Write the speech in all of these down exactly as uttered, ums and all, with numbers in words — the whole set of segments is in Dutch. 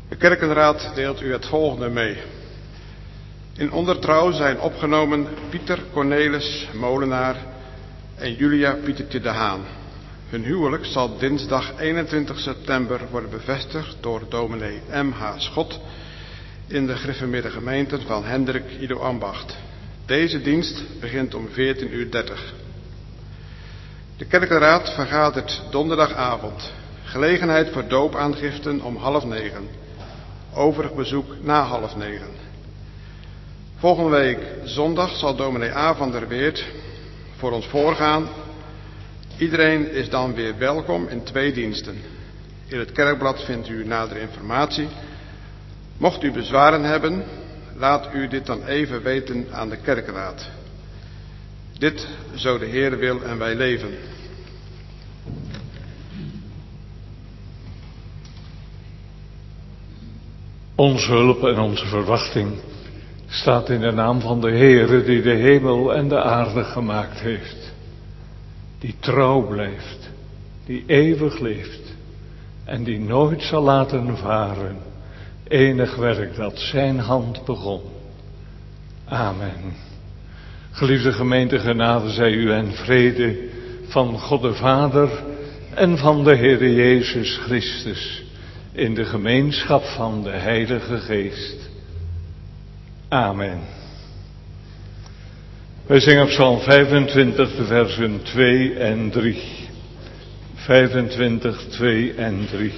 De kerkenraad deelt u het volgende mee. In ondertrouw zijn opgenomen Pieter Cornelis Molenaar en Julia Pietertje de Haan. Hun huwelijk zal dinsdag eenentwintig september worden bevestigd door dominee M H Schot in de gereformeerde gemeenten van Hendrik Ido Ambacht. Deze dienst begint om veertien uur dertig. De kerkenraad vergadert donderdagavond. Gelegenheid voor doopaangiften om half negen. Overig bezoek na half negen. Volgende week zondag zal dominee A. van der Weert voor ons voorgaan. Iedereen is dan weer welkom in twee diensten. In het kerkblad vindt u nadere informatie. Mocht u bezwaren hebben, laat u dit dan even weten aan de kerkenraad. Dit zo de Heer wil en wij leven. Onze hulp en onze verwachting staat in de naam van de Heere die de hemel en de aarde gemaakt heeft. Die trouw blijft, die eeuwig leeft en die nooit zal laten varen enig werk dat zijn hand begon. Amen. Geliefde gemeente, genade zij u en vrede van God de Vader en van de Heere Jezus Christus in de gemeenschap van de Heilige Geest. Amen. Wij zingen op Psalm vijfentwintig de versen twee en drie. vijfentwintig, twee en drie.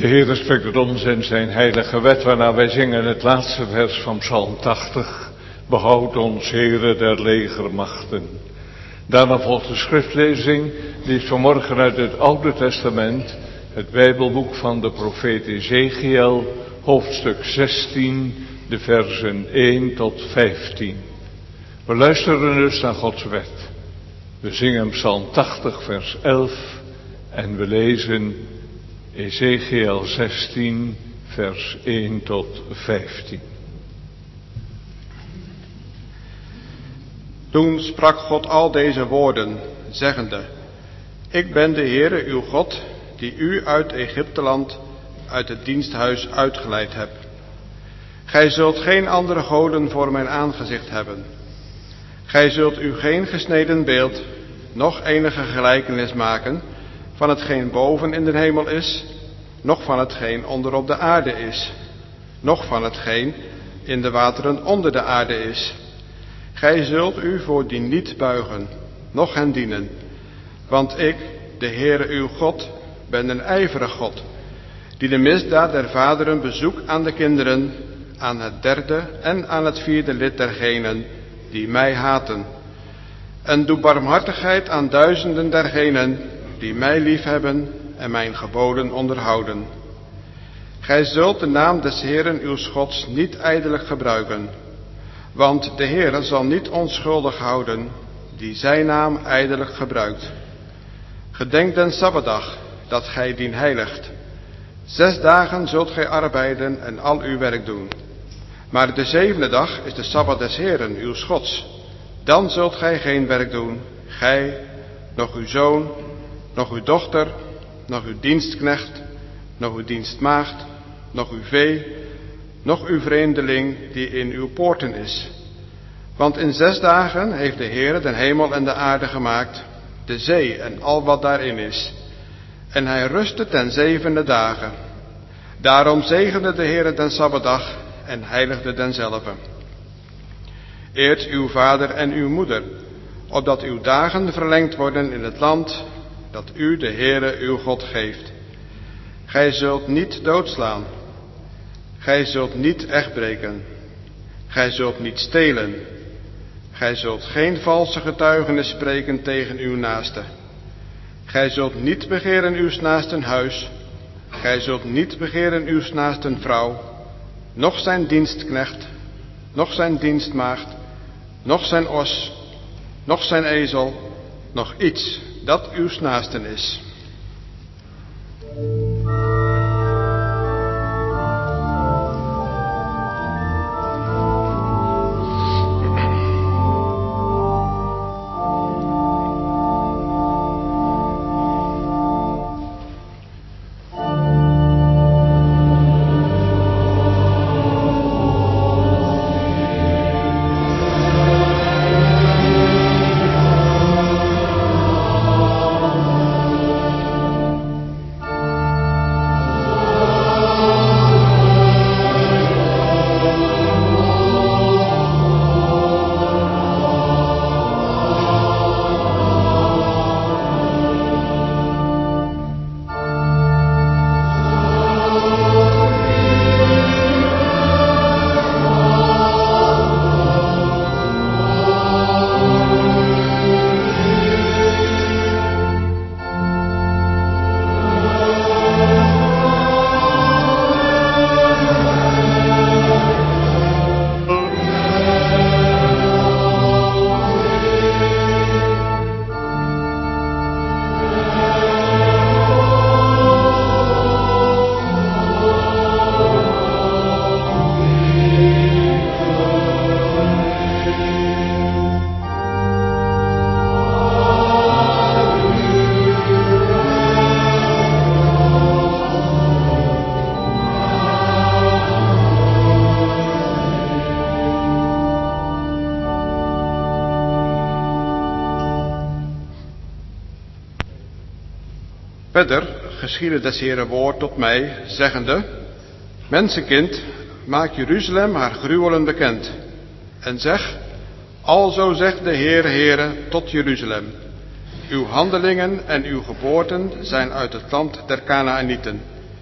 De Heer spreekt tot ons in zijn heilige wet, waarna wij zingen het laatste vers van Psalm tachtig. Behoud ons, Heere der legermachten. Daarna volgt de schriftlezing, die is vanmorgen uit het Oude Testament, het Bijbelboek van de profeet Ezechiel, hoofdstuk zestien, de versen één tot vijftien. We luisteren dus naar Gods wet. We zingen Psalm tachtig, vers elf en we lezen Ezechiel zestien, vers één tot vijftien. Toen sprak God al deze woorden, zeggende: Ik ben de Heere uw God, die u uit Egypteland, uit het diensthuis uitgeleid heb. Gij zult geen andere goden voor mijn aangezicht hebben. Gij zult u geen gesneden beeld, noch enige gelijkenis maken van hetgeen boven in de hemel is, noch van hetgeen onder op de aarde is, noch van hetgeen in de wateren onder de aarde is. Gij zult u voor die niet buigen, noch hen dienen. Want ik, de Heere uw God, ben een ijverig God, die de misdaad der vaderen bezoek aan de kinderen, aan het derde en aan het vierde lid dergenen die mij haten. En doe barmhartigheid aan duizenden dergenen die mij liefhebben en mijn geboden onderhouden. Gij zult de naam des Heeren uw Gods niet ijdelijk gebruiken, want de Heere zal niet onschuldig houden die zijn naam ijdelijk gebruikt. Gedenk den Sabbatdag, dat gij dien heiligt. Zes dagen zult gij arbeiden en al uw werk doen. Maar de zevende dag is de Sabbat des Heeren uw Gods. Dan zult gij geen werk doen, gij, nog uw zoon, nog uw dochter, nog uw dienstknecht, nog uw dienstmaagd, nog uw vee, nog uw vreemdeling die in uw poorten is. Want in zes dagen heeft de Heere den hemel en de aarde gemaakt, de zee en al wat daarin is. En hij rustte ten zevende dagen. Daarom zegende de Heere den Sabbatdag en heiligde denzelve. Eert uw vader en uw moeder, opdat uw dagen verlengd worden in het land dat u de Heere uw God geeft. Gij zult niet doodslaan. Gij zult niet echtbreken. Gij zult niet stelen. Gij zult geen valse getuigenis spreken tegen uw naaste. Gij zult niet begeren uws naasten huis. Gij zult niet begeren uws naasten vrouw, noch zijn dienstknecht, noch zijn dienstmaagd, noch zijn os, noch zijn ezel, noch iets dat uws naasten is. Verder geschiedde des Heeren woord tot mij, zeggende: Mensenkind, maak Jeruzalem haar gruwelen bekend. En zeg: Alzo zegt de Heere, Heere, tot Jeruzalem: Uw handelingen en uw geboorten zijn uit het land der Kanaanieten.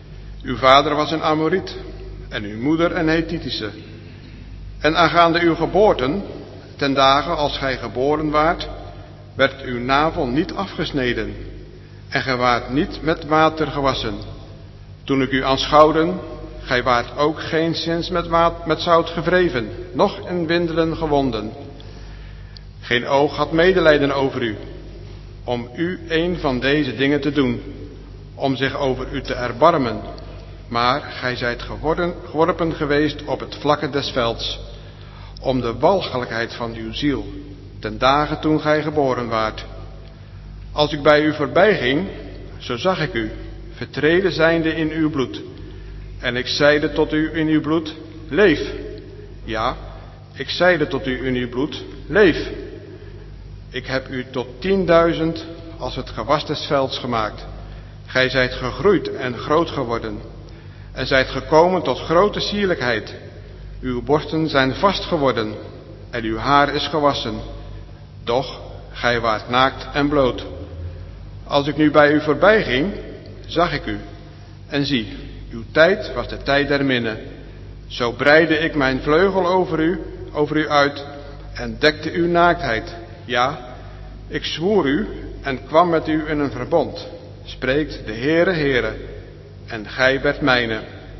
Uw vader was een Amoriet en uw moeder een Hethitische. En aangaande uw geboorten, ten dagen als gij geboren waart, werd uw navel niet afgesneden en gij waart niet met water gewassen. Toen ik u aanschouwde, gij waart ook geenszins met, water, met zout gewreven, noch in windelen gewonden. Geen oog had medelijden over u, om u een van deze dingen te doen, om zich over u te erbarmen. Maar gij zijt geworden, geworpen geweest op het vlakke des velds, om de walgelijkheid van uw ziel, ten dagen toen gij geboren waart. Als ik bij u voorbij ging, zo zag ik u, vertreden zijnde in uw bloed. En ik zeide tot u in uw bloed, leef. Ja, ik zeide tot u in uw bloed, leef. Ik heb u tot tienduizend als het gewas des velds gemaakt. Gij zijt gegroeid en groot geworden, en zijt gekomen tot grote sierlijkheid. Uw borsten zijn vast geworden, en uw haar is gewassen. Doch, gij waart naakt en bloot. Als ik nu bij u voorbij ging, zag ik u, en zie, uw tijd was de tijd der minne. Zo breidde ik mijn vleugel over u, over u uit, en dekte uw naaktheid. Ja, ik zwoer u en kwam met u in een verbond, spreekt de Heere, Heere, en gij werd mijne.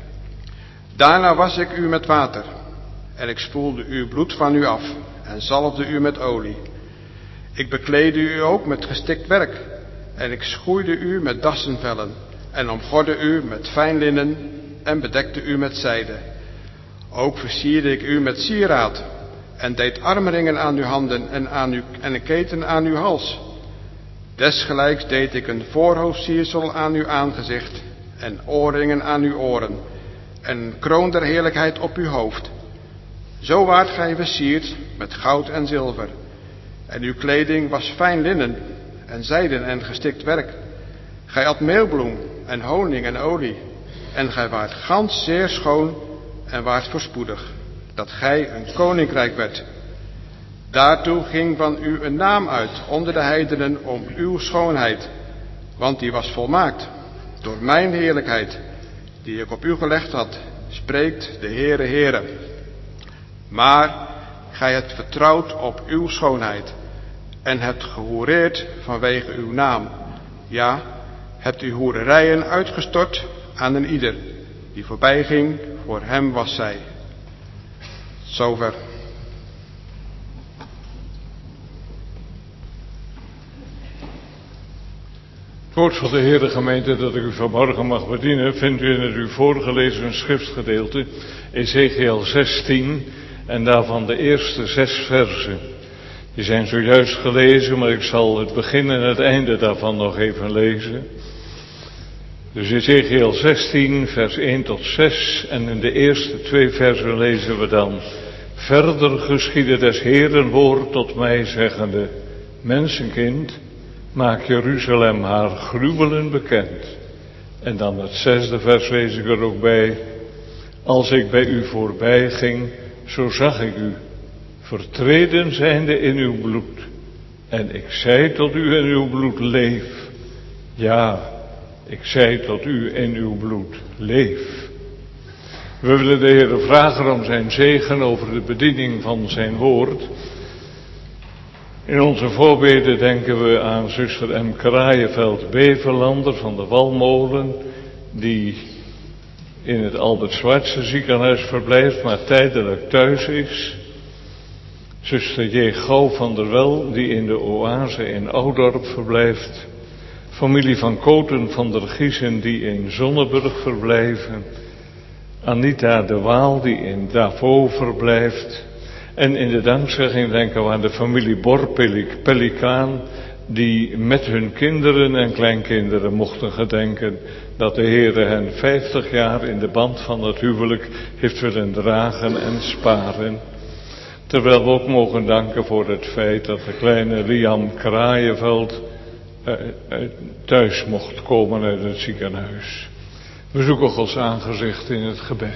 Daarna was ik u met water, en ik spoelde uw bloed van u af, en zalfde u met olie. Ik bekleedde u ook met gestikt werk, en ik schoeide u met dassenvellen, en omgordde u met fijn linnen, en bedekte u met zijde. Ook versierde ik u met sieraad, en deed armringen aan uw handen en, aan uw, en een keten aan uw hals. Desgelijks deed ik een voorhoofdsiersel aan uw aangezicht, en oorringen aan uw oren, en een kroon der heerlijkheid op uw hoofd. Zo waart gij versierd met goud en zilver, en uw kleding was fijn linnen, en zijden en gestikt werk. Gij at meelbloem en honing en olie, en gij waart gans zeer schoon en waart voorspoedig, dat gij een koninkrijk werd. Daartoe ging van u een naam uit onder de heidenen om uw schoonheid, want die was volmaakt door mijn heerlijkheid, die ik op u gelegd had, spreekt de Heere, Heere. Maar gij hebt vertrouwd op uw schoonheid en hebt gehoereerd vanwege uw naam. Ja, hebt uw hoererijen uitgestort aan een ieder die voorbij ging, voor hem was zij. Zover. Het woord van de Heere gemeente dat ik u vanmorgen mag bedienen, vindt u in het u voorgelezen schriftgedeelte, Ezekiel zestien, en daarvan de eerste zes versen. Die zijn zojuist gelezen, maar ik zal het begin en het einde daarvan nog even lezen. Dus Ezekiel zestien, vers één tot zes, en in de eerste twee versen lezen we dan: Verder geschiedde des Heeren woord tot mij, zeggende: Mensenkind, maak Jeruzalem haar gruwelen bekend. En dan het zesde vers lees ik er ook bij: Als ik bij u voorbij ging, zo zag ik u, vertreden zijnde in uw bloed. En ik zei tot u in uw bloed, leef. Ja, ik zei tot u in uw bloed, leef. We willen de Heere vragen om zijn zegen over de bediening van zijn woord. In onze voorbeden denken we aan zuster M. Kraaienveld-Beverlander van de Walmolen, die in het Albert Schweitzer ziekenhuis verblijft, maar tijdelijk thuis is. Zuster J. Gouw van der Wel, die in de Oase in Oudorp verblijft. Familie van Koten van der Giezen, die in Zonneburg verblijven. Anita de Waal, die in Davos verblijft. En in de dankzegging denken we aan de familie Bor-Pelikaan, die met hun kinderen en kleinkinderen mochten gedenken dat de Heere hen vijftig jaar in de band van het huwelijk heeft willen dragen en sparen. Terwijl we ook mogen danken voor het feit dat de kleine Liam Kraaienveld uh, uh, thuis mocht komen uit het ziekenhuis. We zoeken Gods aangezicht in het gebed.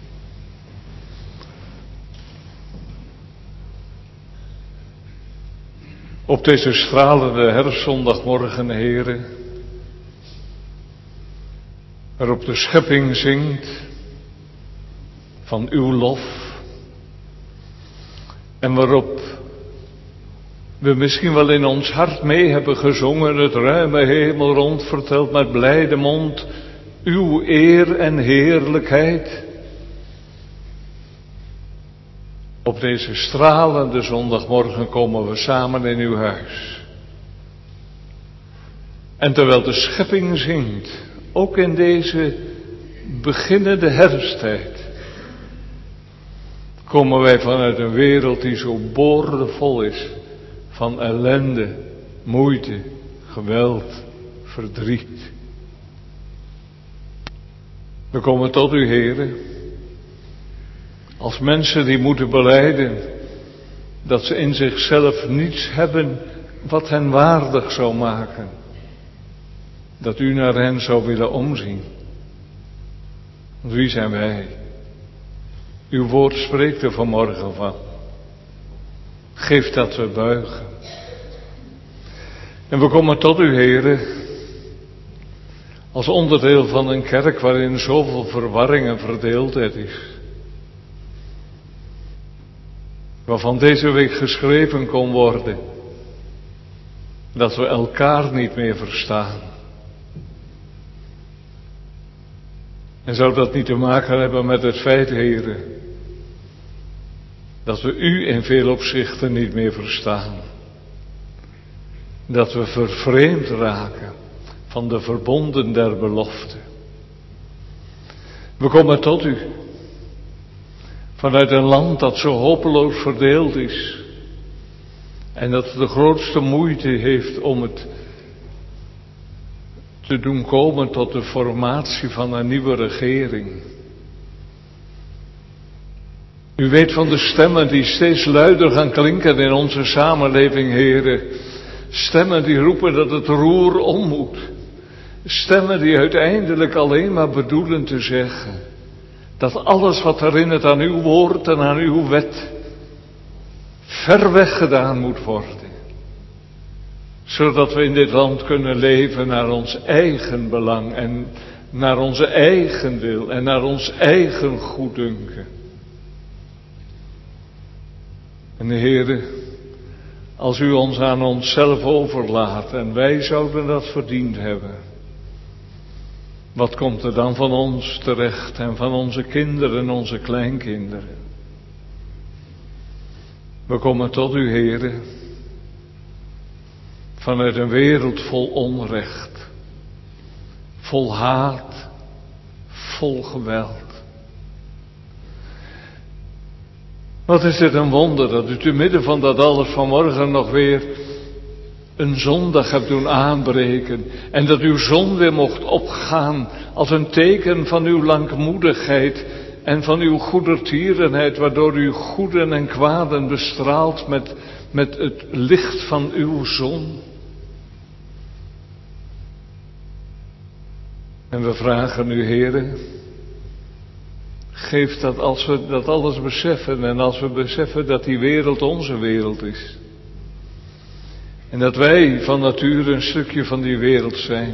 Op deze stralende herfstzondagmorgen, Heere, waarop de schepping zingt van uw lof en waarop we misschien wel in ons hart mee hebben gezongen, het ruime hemel rond vertelt met blijde mond uw eer en heerlijkheid. Op deze stralende zondagmorgen komen we samen in uw huis. En terwijl de schepping zingt, ook in deze beginnende herfsttijd, komen wij vanuit een wereld die zo boordevol is van ellende, moeite, geweld, verdriet. We komen tot u, Heere, als mensen die moeten belijden dat ze in zichzelf niets hebben wat hen waardig zou maken. Dat u naar hen zou willen omzien. Want wie zijn wij? Uw woord spreekt er vanmorgen van. Geef dat we buigen. En we komen tot u, Heere, als onderdeel van een kerk waarin zoveel verwarring en verdeeldheid is. Waarvan deze week geschreven kon worden dat we elkaar niet meer verstaan. En zou dat niet te maken hebben met het feit, Heere, dat we u in veel opzichten niet meer verstaan. Dat we vervreemd raken van de verbonden der belofte. We komen tot u vanuit een land dat zo hopeloos verdeeld is en dat de grootste moeite heeft om het te doen komen tot de formatie van een nieuwe regering. U weet van de stemmen die steeds luider gaan klinken in onze samenleving, Heere. Stemmen die roepen dat het roer om moet. Stemmen die uiteindelijk alleen maar bedoelen te zeggen dat alles wat herinnert aan uw woord en aan uw wet ver weg gedaan moet worden. Zodat we in dit land kunnen leven naar ons eigen belang en naar onze eigen wil en naar ons eigen goeddunken. En Heere, als u ons aan onszelf overlaat en wij zouden dat verdiend hebben, wat komt er dan van ons terecht en van onze kinderen en onze kleinkinderen? We komen tot u, Heere, vanuit een wereld vol onrecht, vol haat, vol geweld. Wat is dit een wonder dat u te midden van dat alles vanmorgen nog weer een zondag hebt doen aanbreken en dat uw zon weer mocht opgaan als een teken van uw langmoedigheid en van uw goedertierenheid, waardoor u goeden en kwaden bestraalt met, met het licht van uw zon. En we vragen u, Heere, geef dat als we dat alles beseffen en als we beseffen dat die wereld onze wereld is. En dat wij van nature een stukje van die wereld zijn.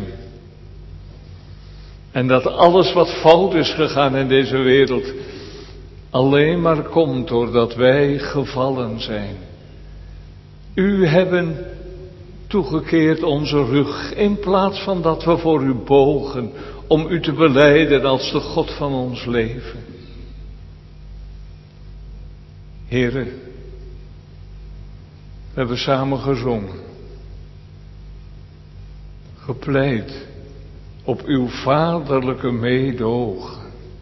En dat alles wat fout is gegaan in deze wereld alleen maar komt doordat wij gevallen zijn. U hebben toegekeerd onze rug in plaats van dat we voor u bogen om u te belijden als de God van ons leven. Heere, we hebben samen gezongen, gepleit op uw vaderlijke meedogen,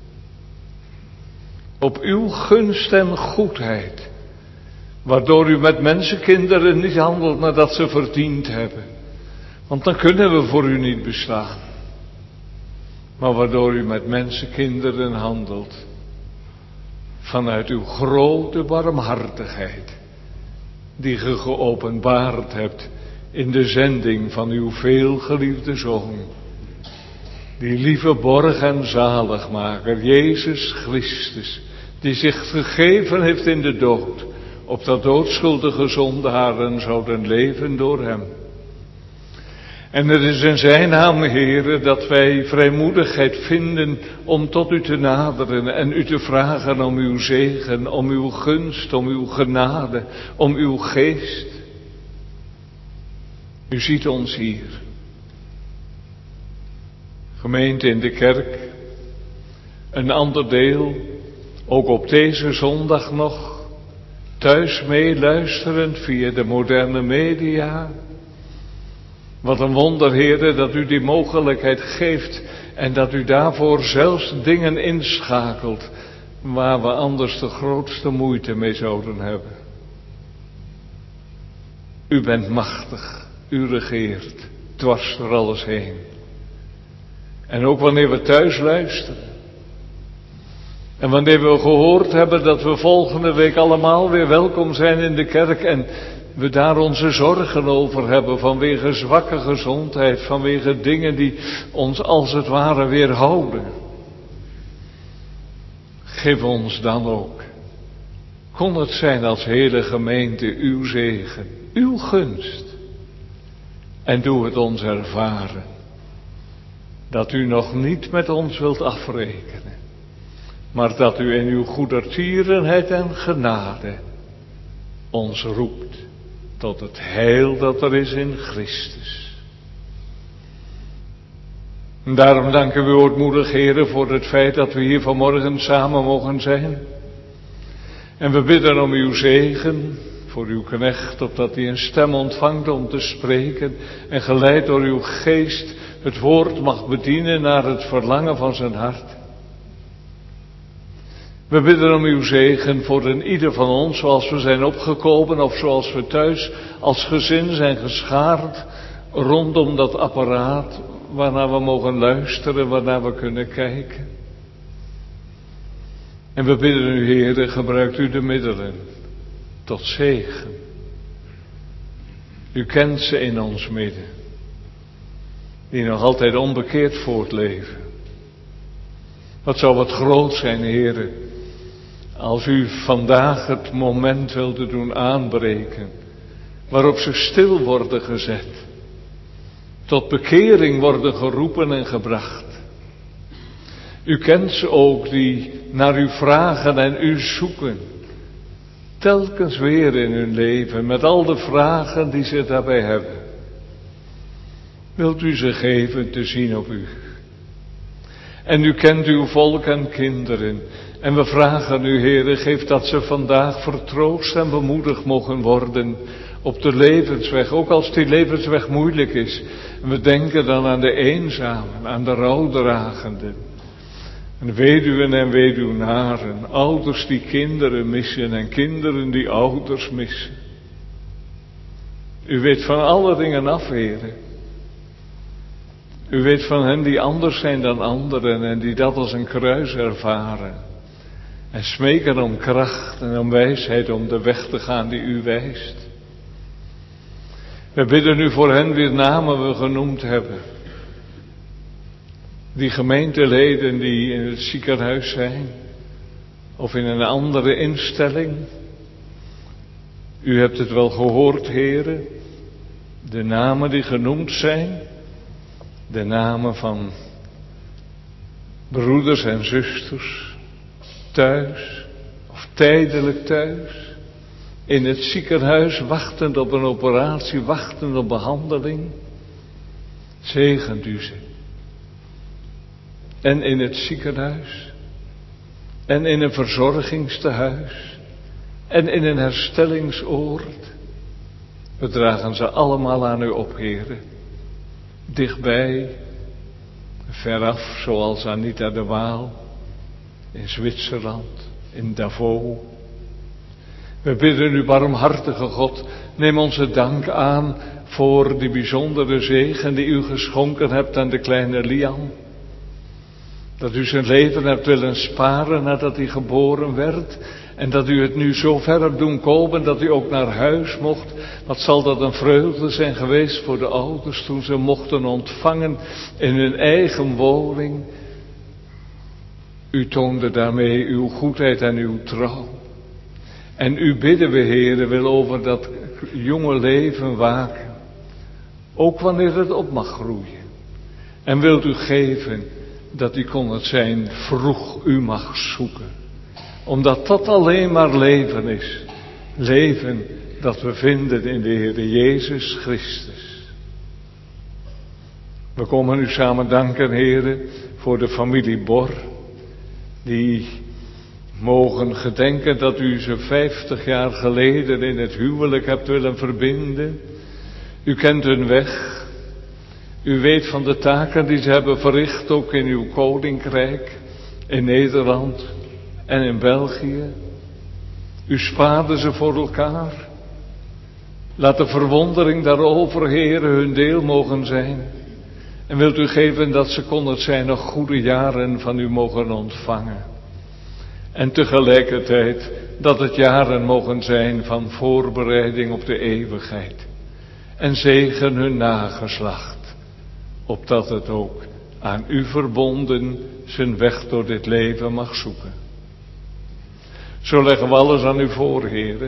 op uw gunst en goedheid, waardoor u met mensenkinderen niet handelt nadat ze verdiend hebben, want dan kunnen we voor u niet bestaan, maar waardoor u met mensenkinderen handelt vanuit uw grote barmhartigheid, die ge geopenbaard hebt in de zending van uw veelgeliefde Zoon, die lieve borg en zaligmaker, Jezus Christus, die zich gegeven heeft in de dood, opdat doodschuldige zondaren zouden leven door hem. En het is in zijn naam, Heere, dat wij vrijmoedigheid vinden om tot u te naderen en u te vragen om uw zegen, om uw gunst, om uw genade, om uw geest. U ziet ons hier. Gemeente in de kerk, een ander deel, ook op deze zondag nog, thuis meeluisterend via de moderne media. Wat een wonder, Heere, dat u die mogelijkheid geeft en dat u daarvoor zelfs dingen inschakelt waar we anders de grootste moeite mee zouden hebben. U bent machtig, u regeert, dwars door alles heen. En ook wanneer we thuis luisteren. En wanneer we gehoord hebben dat we volgende week allemaal weer welkom zijn in de kerk en we daar onze zorgen over hebben vanwege zwakke gezondheid, vanwege dingen die ons als het ware weerhouden. Geef ons dan ook, kon het zijn als hele gemeente, uw zegen, uw gunst. En doe het ons ervaren dat u nog niet met ons wilt afrekenen, maar dat u in uw goedertierenheid en genade ons roept tot het heil dat er is in Christus. En daarom danken we u ootmoedig, Heere, voor het feit dat we hier vanmorgen samen mogen zijn. En we bidden om uw zegen voor uw knecht, opdat hij een stem ontvangt om te spreken en geleid door uw geest het woord mag bedienen naar het verlangen van zijn hart. We bidden om uw zegen voor een ieder van ons, zoals we zijn opgekomen of zoals we thuis als gezin zijn geschaard rondom dat apparaat waarnaar we mogen luisteren, waarnaar we kunnen kijken. En we bidden u, Heere, gebruikt u de middelen tot zegen. U kent ze in ons midden, die nog altijd onbekeerd voortleven. Wat zou wat groot zijn, Heere, als u vandaag het moment wilde doen aanbreken, waarop ze stil worden gezet, tot bekering worden geroepen en gebracht. U kent ze ook die naar u vragen en u zoeken, telkens weer in hun leven, met al de vragen die ze daarbij hebben. Wilt u ze geven te zien op u? En u kent uw volk en kinderen. En we vragen u, Heere, geef dat ze vandaag vertroost en bemoedigd mogen worden op de levensweg, ook als die levensweg moeilijk is. En we denken dan aan de eenzamen, aan de rouwdragenden, en weduwen en weduwnaren, ouders die kinderen missen en kinderen die ouders missen. U weet van alle dingen af, Heere. U weet van hen die anders zijn dan anderen en die dat als een kruis ervaren. En smeken om kracht en om wijsheid om de weg te gaan die u wijst. We bidden u voor hen wier namen we genoemd hebben. Die gemeenteleden die in het ziekenhuis zijn of in een andere instelling. U hebt het wel gehoord, Heere, de namen die genoemd zijn. De namen van broeders en zusters, thuis of tijdelijk thuis, in het ziekenhuis, wachtend op een operatie, wachtend op behandeling. Zegent u ze. En in het ziekenhuis, en in een verzorgingstehuis, en in een herstellingsoord. We dragen ze allemaal aan u op, Heere. Dichtbij, veraf, zoals Anita de Waal, in Zwitserland, in Davos. We bidden u, barmhartige God, neem onze dank aan voor die bijzondere zegen die u geschonken hebt aan de kleine Lian. Dat u zijn leven hebt willen sparen nadat hij geboren werd. En dat u het nu zo ver hebt doen komen dat u ook naar huis mocht. Wat zal dat een vreugde zijn geweest voor de ouders toen ze mochten ontvangen in hun eigen woning. U toonde daarmee uw goedheid en uw trouw. En u bidden we, Heere, wil over dat jonge leven waken. Ook wanneer het op mag groeien. En wilt u geven dat u kon het zijn vroeg u mag zoeken. Omdat dat alleen maar leven is. Leven dat we vinden in de Heer Jezus Christus. We komen u samen danken, Heere, voor de familie Bor. Die mogen gedenken dat u ze vijftig jaar geleden in het huwelijk hebt willen verbinden. U kent hun weg. U weet van de taken die ze hebben verricht, ook in uw koninkrijk, in Nederland en in België. U spaarde ze voor elkaar. Laat de verwondering daarover, Heere, hun deel mogen zijn. En wilt u geven dat ze, kon het zijn, nog goede jaren van u mogen ontvangen. En tegelijkertijd dat het jaren mogen zijn van voorbereiding op de eeuwigheid. En zegen hun nageslacht, opdat het ook aan u verbonden zijn weg door dit leven mag zoeken. Zo leggen we alles aan u voor, Heere.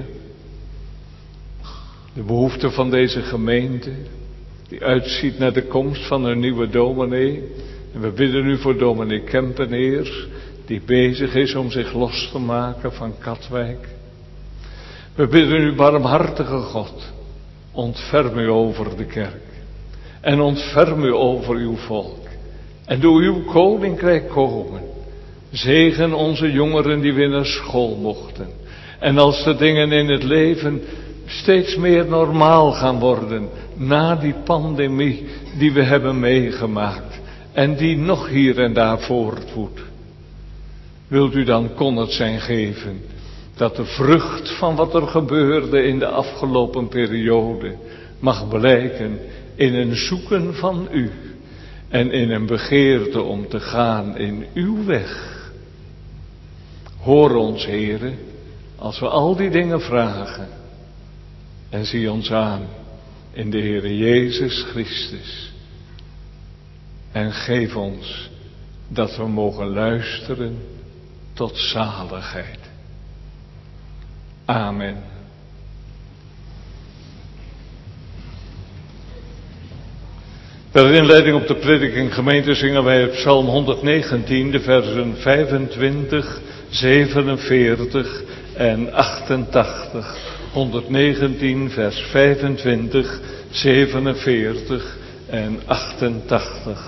De behoefte van deze gemeente, die uitziet naar de komst van een nieuwe dominee. En we bidden u voor dominee Kempeneer, die bezig is om zich los te maken van Katwijk. We bidden u, barmhartige God, ontferm u over de kerk. En ontferm u over uw volk. En doe uw koninkrijk komen. Zegen onze jongeren die weer naar school mochten. En als de dingen in het leven steeds meer normaal gaan worden, na die pandemie die we hebben meegemaakt en die nog hier en daar voortwoedt, wilt u dan kon het zijn geven dat de vrucht van wat er gebeurde in de afgelopen periode mag blijken in een zoeken van u en in een begeerte om te gaan in uw weg. Hoor ons, Heere, als we al die dingen vragen. En zie ons aan in de Heere Jezus Christus. En geef ons dat we mogen luisteren tot zaligheid. Amen. Ter inleiding op de prediking gemeente zingen wij het Psalm honderdnegentien, de versen vijfentwintig, zevenenveertig en achtentachtig. honderdnegentien, vers vijfentwintig, zevenenveertig en achtentachtig.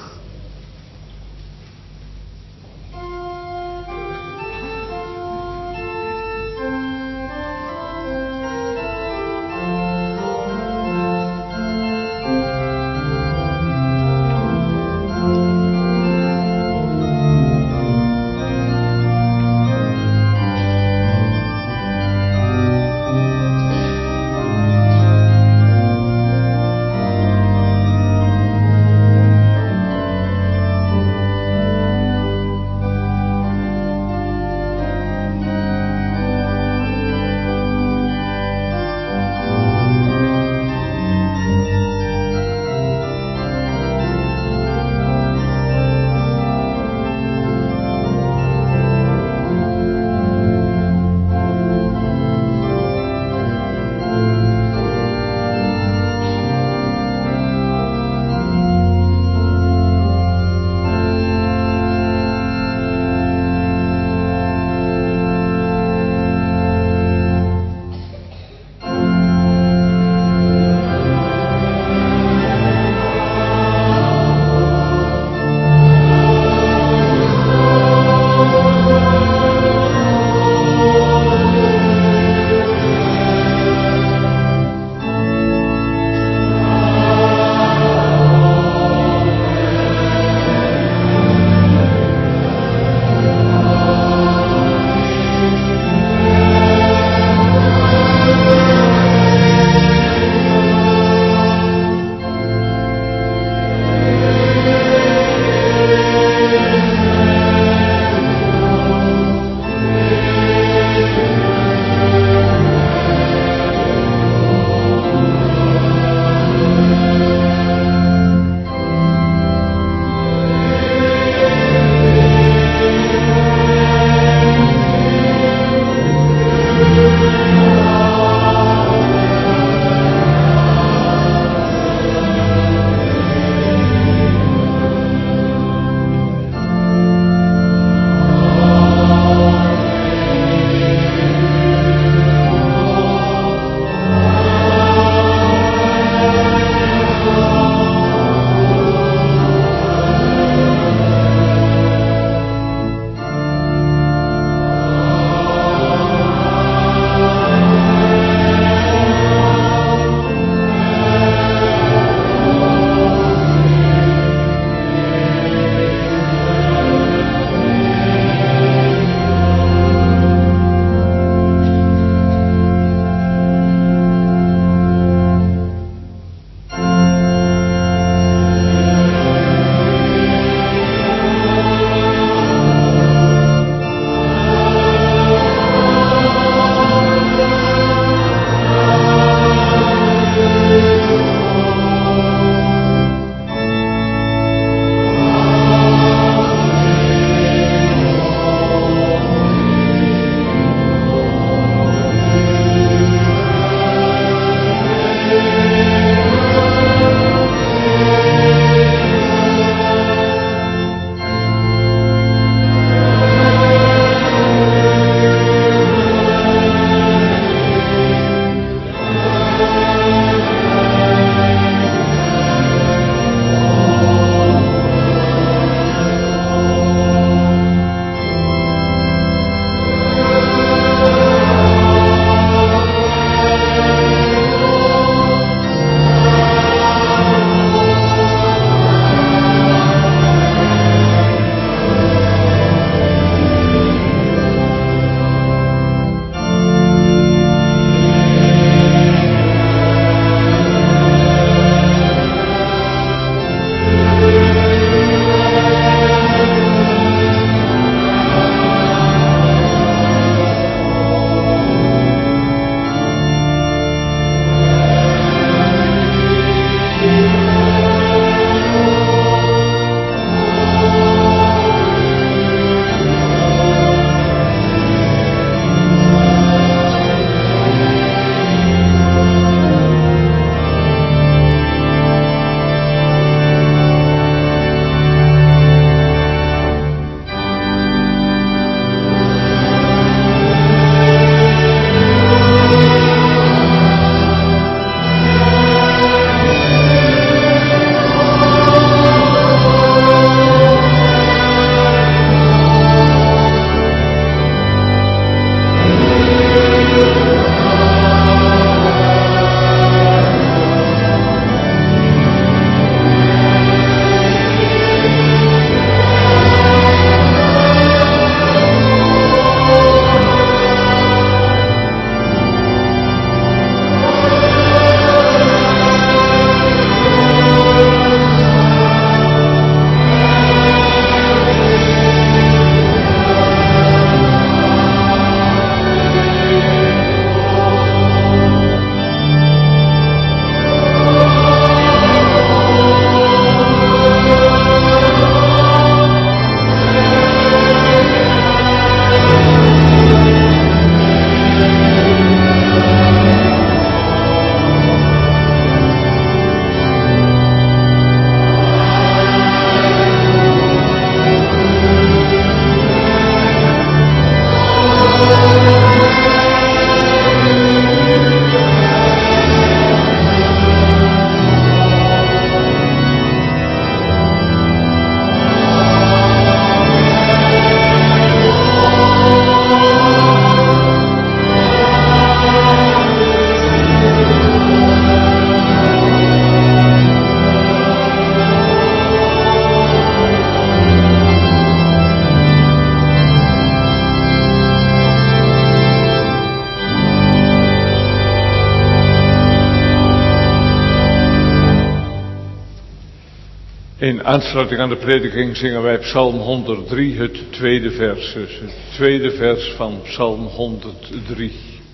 In aansluiting aan de prediking zingen wij Psalm honderddrie, het tweede vers. Dus het tweede vers van Psalm honderddrie.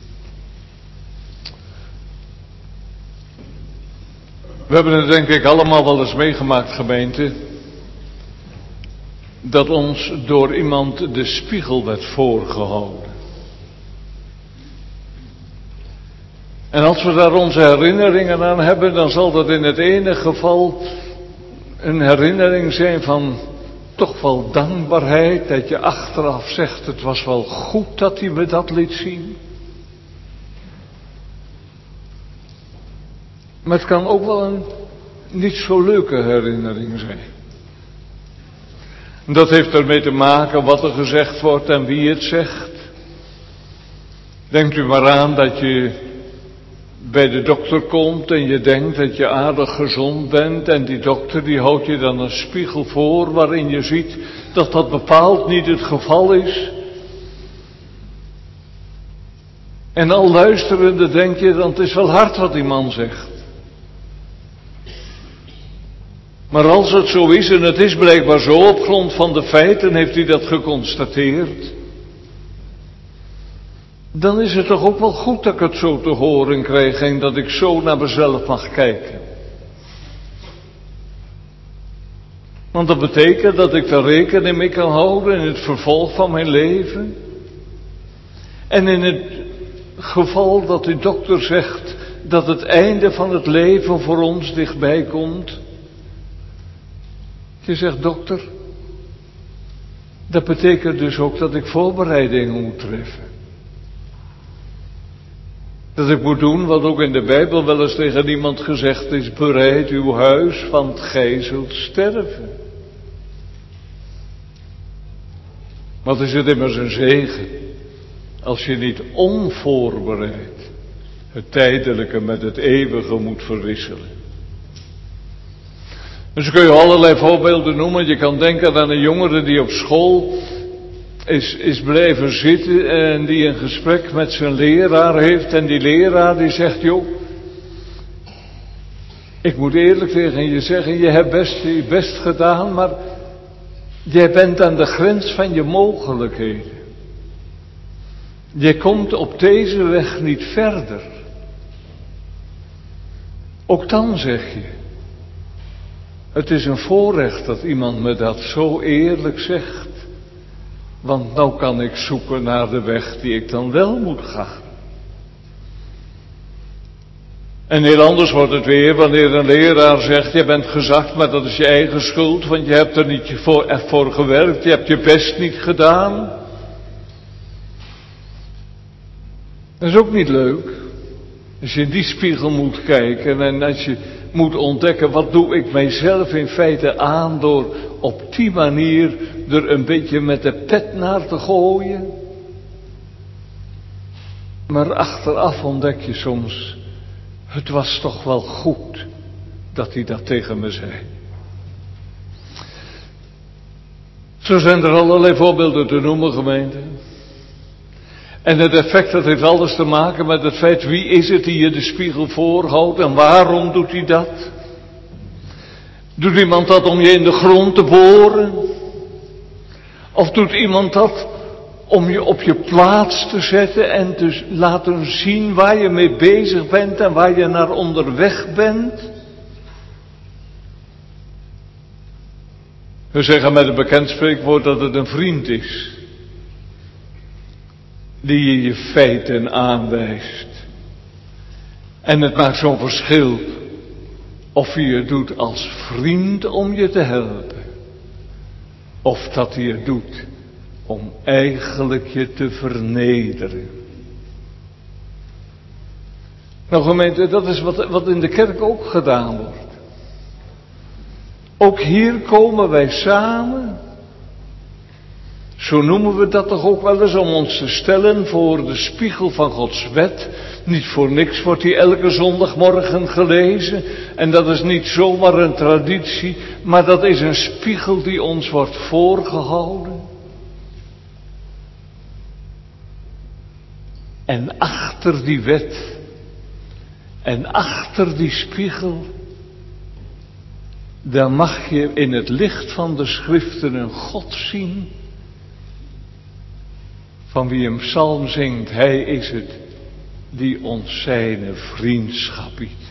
We hebben het denk ik allemaal wel eens meegemaakt, gemeente, dat ons door iemand de spiegel werd voorgehouden. En als we daar onze herinneringen aan hebben, dan zal dat in het ene geval een herinnering zijn van toch wel dankbaarheid, dat je achteraf zegt, het was wel goed dat hij me dat liet zien. Maar het kan ook wel een niet zo leuke herinnering zijn. Dat heeft ermee te maken wat er gezegd wordt en wie het zegt. Denkt u maar aan dat je bij de dokter komt en je denkt dat je aardig gezond bent en die dokter die houdt je dan een spiegel voor waarin je ziet dat dat bepaald niet het geval is. En al luisterende denk je dan, het is wel hard wat die man zegt. Maar als het zo is, en het is blijkbaar zo, op grond van de feiten heeft hij dat geconstateerd, dan is het toch ook wel goed dat ik het zo te horen krijg en dat ik zo naar mezelf mag kijken. Want dat betekent dat ik er rekening mee kan houden in het vervolg van mijn leven. En in het geval dat de dokter zegt dat het einde van het leven voor ons dichtbij komt. Je zegt, dokter, dat betekent dus ook dat ik voorbereidingen moet treffen. Dat ik moet doen wat ook in de Bijbel wel eens tegen iemand gezegd is, bereid uw huis, want gij zult sterven. Wat is het immers een zegen, als je niet onvoorbereid het tijdelijke met het eeuwige moet verwisselen. Dus kun je allerlei voorbeelden noemen. Je kan denken aan een jongere die op school is, is blijven zitten en die een gesprek met zijn leraar heeft. En die leraar die zegt, joh, ik moet eerlijk tegen je zeggen, je hebt best je best gedaan, maar jij bent aan de grens van je mogelijkheden. Je komt op deze weg niet verder. Ook dan zeg je, het is een voorrecht dat iemand me dat zo eerlijk zegt. Want nou kan ik zoeken naar de weg die ik dan wel moet gaan. En heel anders wordt het weer wanneer een leraar zegt, je bent gezakt, maar dat is je eigen schuld, want je hebt er niet voor, voor gewerkt, je hebt je best niet gedaan. Dat is ook niet leuk. Als je in die spiegel moet kijken en als je moet ontdekken, wat doe ik mijzelf in feite aan door op die manier er een beetje met de pet naar te gooien. Maar achteraf ontdek je soms, het was toch wel goed dat hij dat tegen me zei. Zo zijn er allerlei voorbeelden te noemen, gemeente. En het effect dat heeft alles te maken met het feit, wie is het die je de spiegel voorhoudt en waarom doet hij dat? Doet iemand dat om je in de grond te boren? Of doet iemand dat om je op je plaats te zetten en te laten zien waar je mee bezig bent en waar je naar onderweg bent? We zeggen met een bekend spreekwoord dat het een vriend is die je je feiten aanwijst. En het maakt zo'n verschil of hij het doet als vriend om je te helpen, of dat hij het doet om eigenlijk je te vernederen. Nou gemeente, dat is wat, wat in de kerk ook gedaan wordt. Ook hier komen wij samen. Zo noemen we dat toch ook wel eens, om ons te stellen voor de spiegel van Gods wet. Niet voor niks wordt die elke zondagmorgen gelezen. En dat is niet zomaar een traditie, maar dat is een spiegel die ons wordt voorgehouden. En achter die wet en achter die spiegel dan mag je in het licht van de schriften een God zien, van wie een psalm zingt, hij is het die ons zijn vriendschap biedt.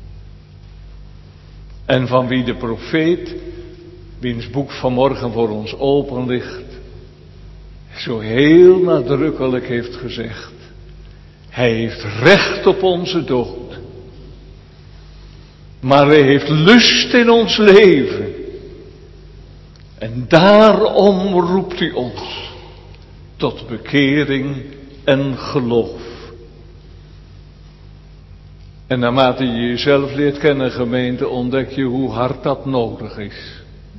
En van wie de profeet, wiens boek vanmorgen voor ons open ligt, zo heel nadrukkelijk heeft gezegd, hij heeft recht op onze dood, maar hij heeft lust in ons leven. En daarom roept hij ons tot bekering en geloof. En naarmate je jezelf leert kennen, gemeente, ontdek je hoe hard dat nodig is.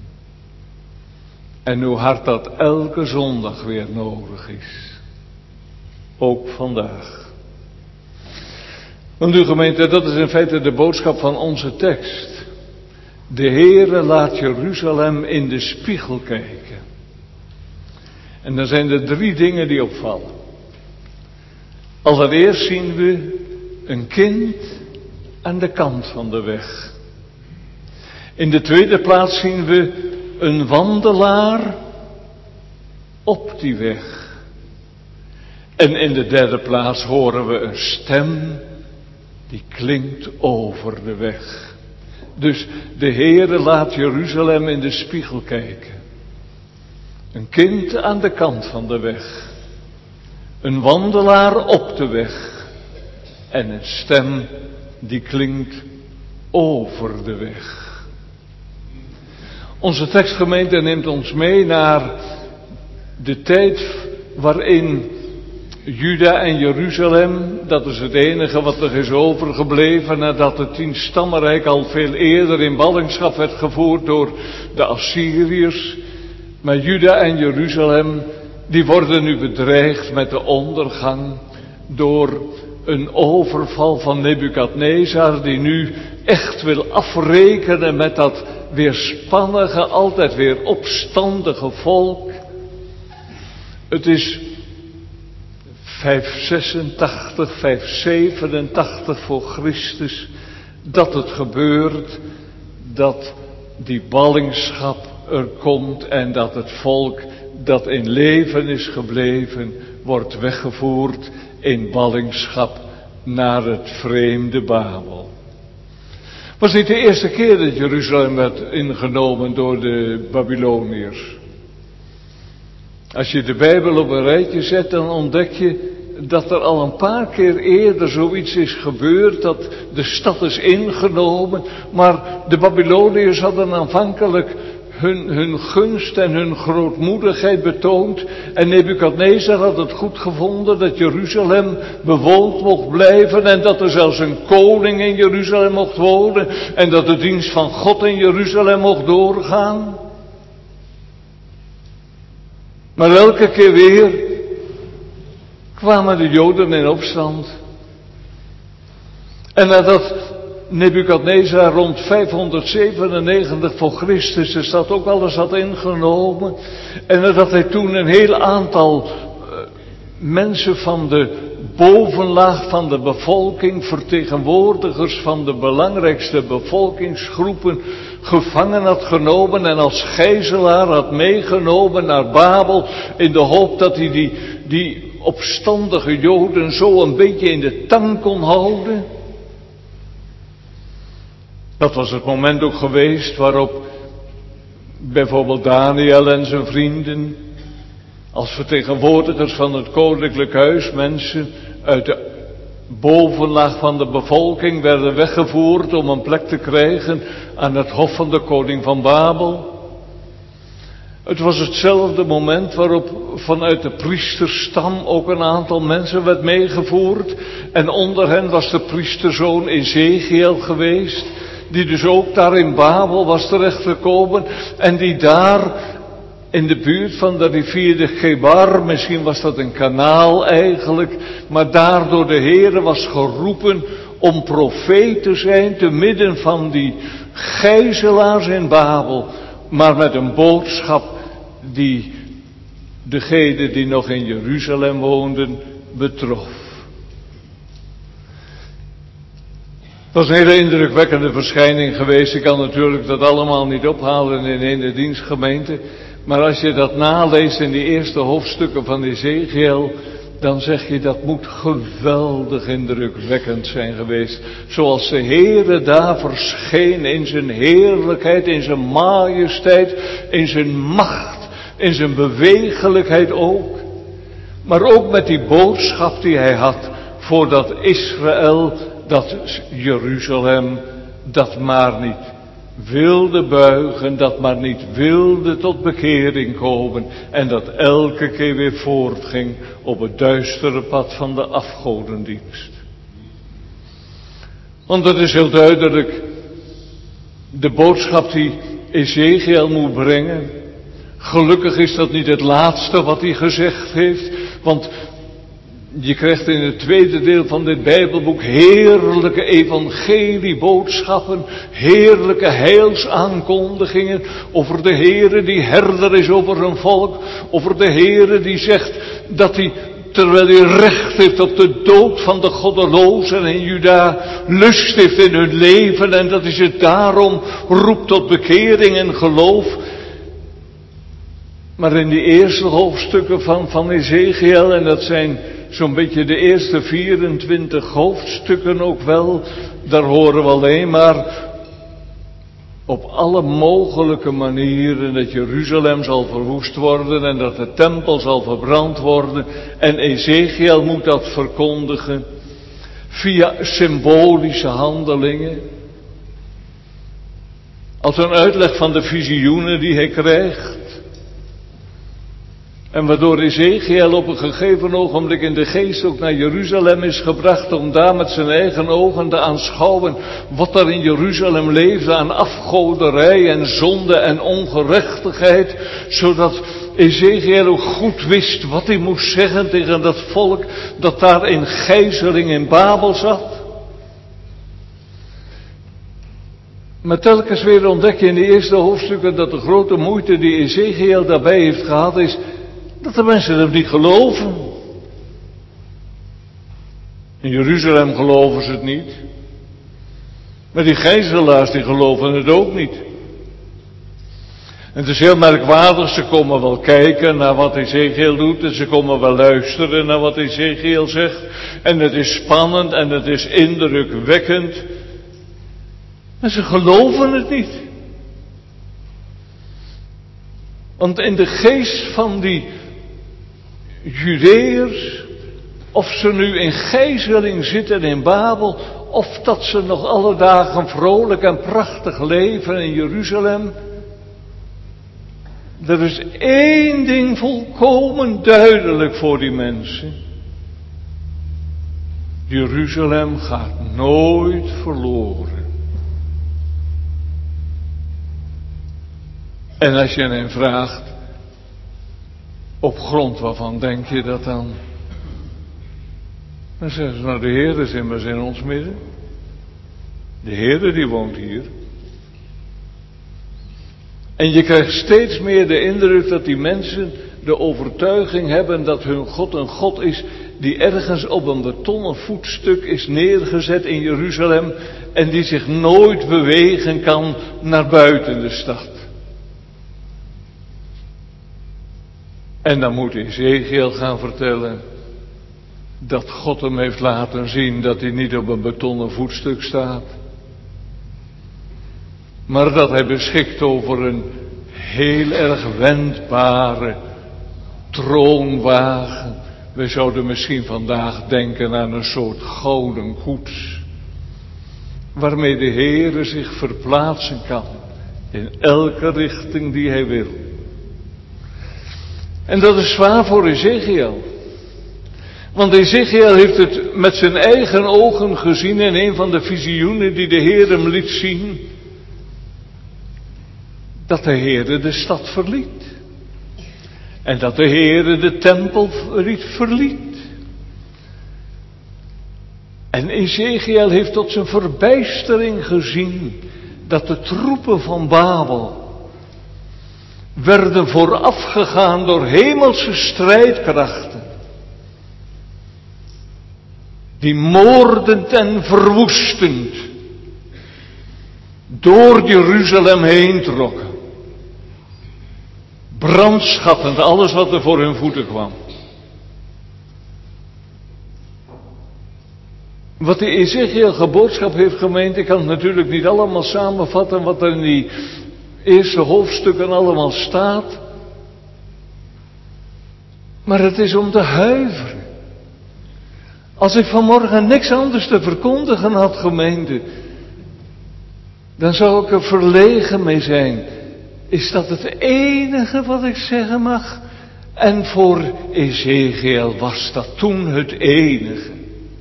En hoe hard dat elke zondag weer nodig is. Ook vandaag. Want u gemeente, dat is in feite de boodschap van onze tekst. De Heere laat Jeruzalem in de spiegel kijken. En dan zijn er drie dingen die opvallen. Allereerst zien we een kind aan de kant van de weg. In de tweede plaats zien we een wandelaar op die weg. En in de derde plaats horen we een stem die klinkt over de weg. Dus de Heere laat Jeruzalem in de spiegel kijken. Een kind aan de kant van de weg. Een wandelaar op de weg. En een stem die klinkt over de weg. Onze tekstgemeente neemt ons mee naar de tijd waarin Juda en Jeruzalem, dat is het enige wat er is overgebleven nadat het tienstammenrijk al veel eerder in ballingschap werd gevoerd door de Assyriërs. Maar Juda en Jeruzalem, die worden nu bedreigd met de ondergang door een overval van Nebukadnezar, die nu echt wil afrekenen met dat weerspannige, altijd weer opstandige volk. Het is vijfhonderdzesentachtig, vijfhonderdzevenentachtig voor Christus dat het gebeurt, dat die ballingschap er komt en dat het volk dat in leven is gebleven, wordt weggevoerd in ballingschap naar het vreemde Babel. Het was niet de eerste keer dat Jeruzalem werd ingenomen door de Babyloniërs. Als je de Bijbel op een rijtje zet, dan ontdek je dat er al een paar keer eerder zoiets is gebeurd, dat de stad is ingenomen, maar de Babyloniërs hadden aanvankelijk hun, hun gunst en hun grootmoedigheid betoond. En Nebukadnezar had het goed gevonden dat Jeruzalem bewoond mocht blijven en dat er zelfs een koning in Jeruzalem mocht wonen en dat de dienst van God in Jeruzalem mocht doorgaan. Maar elke keer weer kwamen de Joden in opstand. En nadat Nebukadnezar rond vijfhonderdzevenennegentig voor Christus de stad ook alles had ingenomen. En nadat hij toen een heel aantal uh, mensen van de bovenlaag van de bevolking, vertegenwoordigers van de belangrijkste bevolkingsgroepen, gevangen had genomen en als gijzelaar had meegenomen naar Babel, in de hoop dat hij die, die opstandige Joden zo een beetje in de tang kon houden. Dat was het moment ook geweest waarop bijvoorbeeld Daniel en zijn vrienden, als vertegenwoordigers van het koninklijk huis, mensen uit de bovenlaag van de bevolking werden weggevoerd om een plek te krijgen aan het hof van de koning van Babel. Het was hetzelfde moment waarop vanuit de priesterstam ook een aantal mensen werd meegevoerd. En onder hen was de priesterzoon Ezekiel geweest, die dus ook daar in Babel was terechtgekomen en die daar in de buurt van de rivier de Chebar, misschien was dat een kanaal eigenlijk, maar daar door de Heere was geroepen om profeet te zijn te midden van die gijzelaars in Babel, maar met een boodschap die degenen die nog in Jeruzalem woonden betrof. Het was een hele indrukwekkende verschijning geweest. Ik kan natuurlijk dat allemaal niet ophalen in één dienstgemeente. Maar als je dat naleest in die eerste hoofdstukken van Ezechiel, dan zeg je dat moet geweldig indrukwekkend zijn geweest. Zoals de Heere daar verscheen in zijn heerlijkheid, in zijn majesteit, in zijn macht, in zijn bewegelijkheid ook. Maar ook met die boodschap die hij had voor dat Israël, dat Jeruzalem, dat maar niet wilde buigen, dat maar niet wilde tot bekering komen en dat elke keer weer voortging op het duistere pad van de afgodendienst. Want dat is heel duidelijk de boodschap die Ezechiel moet brengen. Gelukkig is dat niet het laatste wat hij gezegd heeft, want je krijgt in het tweede deel van dit Bijbelboek heerlijke evangelieboodschappen, heerlijke heilsaankondigingen over de Heere die herder is over een volk, over de Heere die zegt dat hij, terwijl hij recht heeft op de dood van de goddelozen in Juda, lust heeft in hun leven en dat hij ze daarom roept tot bekering en geloof. Maar in die eerste hoofdstukken van, van Ezechiel, en dat zijn zo'n beetje de eerste vierentwintig hoofdstukken ook wel, daar horen we alleen maar op alle mogelijke manieren dat Jeruzalem zal verwoest worden en dat de tempel zal verbrand worden. En Ezechiel moet dat verkondigen via symbolische handelingen. Als een uitleg van de visioenen die hij krijgt. En waardoor Ezechiel op een gegeven ogenblik in de geest ook naar Jeruzalem is gebracht om daar met zijn eigen ogen te aanschouwen wat er in Jeruzalem leefde aan afgoderij en zonde en ongerechtigheid, zodat Ezechiel ook goed wist wat hij moest zeggen tegen dat volk dat daar in gijzeling in Babel zat. Maar telkens weer ontdek je in de eerste hoofdstukken dat de grote moeite die Ezechiel daarbij heeft gehad is dat de mensen hem niet geloven. In Jeruzalem geloven ze het niet. Maar die gijzelaars die geloven het ook niet. En het is heel merkwaardig, ze komen wel kijken naar wat Ezechiel doet en ze komen wel luisteren naar wat Ezechiel zegt. En het is spannend en het is indrukwekkend. Maar ze geloven het niet. Want in de geest van die Judeërs, of ze nu in gijzeling zitten in Babel, of dat ze nog alle dagen vrolijk en prachtig leven in Jeruzalem, er is één ding volkomen duidelijk voor die mensen. Jeruzalem gaat nooit verloren. En als je hen vraagt, op grond waarvan denk je dat dan? Dan zeggen ze, nou de Heer is immers in ons midden. De Heer die woont hier. En je krijgt steeds meer de indruk dat die mensen de overtuiging hebben dat hun God een God is die ergens op een betonnen voetstuk is neergezet in Jeruzalem en die zich nooit bewegen kan naar buiten de stad. En dan moet Ezechiel gaan vertellen dat God hem heeft laten zien dat hij niet op een betonnen voetstuk staat. Maar dat hij beschikt over een heel erg wendbare troonwagen. We zouden misschien vandaag denken aan een soort gouden koets. Waarmee de Heere zich verplaatsen kan in elke richting die hij wil. En dat is zwaar voor Ezechiel. Want Ezechiel heeft het met zijn eigen ogen gezien in een van de visioenen die de Heer hem liet zien. Dat de Heere de stad verliet. En dat de Heere de tempel verliet. En Ezechiel heeft tot zijn verbijstering gezien dat de troepen van Babel werden voorafgegaan door hemelse strijdkrachten. Die moordend en verwoestend door Jeruzalem heen trokken. Brandschattend alles wat er voor hun voeten kwam. Wat de Ezechiel geboodschap heeft, gemeente, ik kan het natuurlijk niet allemaal samenvatten wat er in die eerste hoofdstukken allemaal staat. Maar het is om te huiveren. Als ik vanmorgen niks anders te verkondigen had, gemeente, dan zou ik er verlegen mee zijn. Is dat het enige wat ik zeggen mag? En voor Ezechiel was dat toen het enige.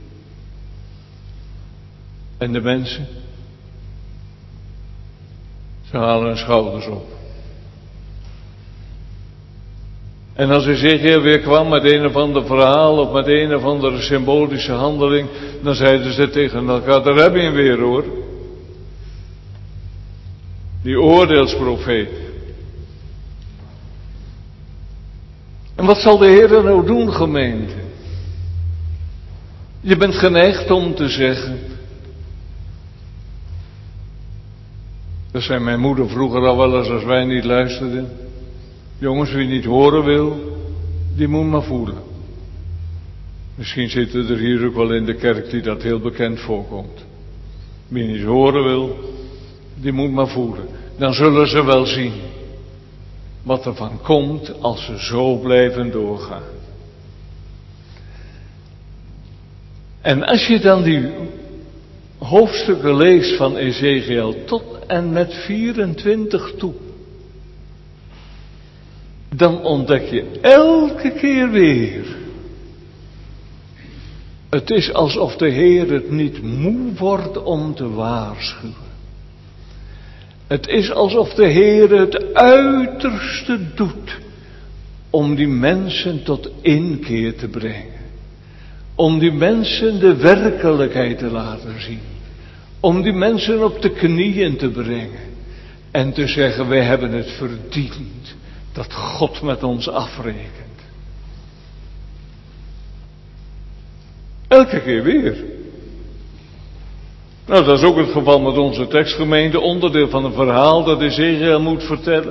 En de mensen, ze halen hun schouders op. En als Ezechiel weer kwam met een of ander verhaal of met een of andere symbolische handeling, dan zeiden ze tegen elkaar, daar heb je hem weer hoor. Die oordeelsprofeet. En wat zal de Heer nou doen, gemeente? Je bent geneigd om te zeggen, dat zei mijn moeder vroeger al wel eens als wij niet luisterden. Jongens, wie niet horen wil, die moet maar voelen. Misschien zitten er hier ook wel in de kerk die dat heel bekend voorkomt. Wie niet horen wil, die moet maar voelen. Dan zullen ze wel zien wat er van komt als ze zo blijven doorgaan. En als je dan die hoofdstukken leest van Ezechiel tot en met vierentwintig toe, dan ontdek je elke keer weer, het is alsof de Heer het niet moe wordt om te waarschuwen. Het is alsof de Heer het uiterste doet om die mensen tot inkeer te brengen. Om die mensen de werkelijkheid te laten zien. Om die mensen op de knieën te brengen. En te zeggen, wij hebben het verdiend dat God met ons afrekent. Elke keer weer. Nou, dat is ook het geval met onze tekstgemeente, onderdeel van een verhaal dat Ezechiel moet vertellen.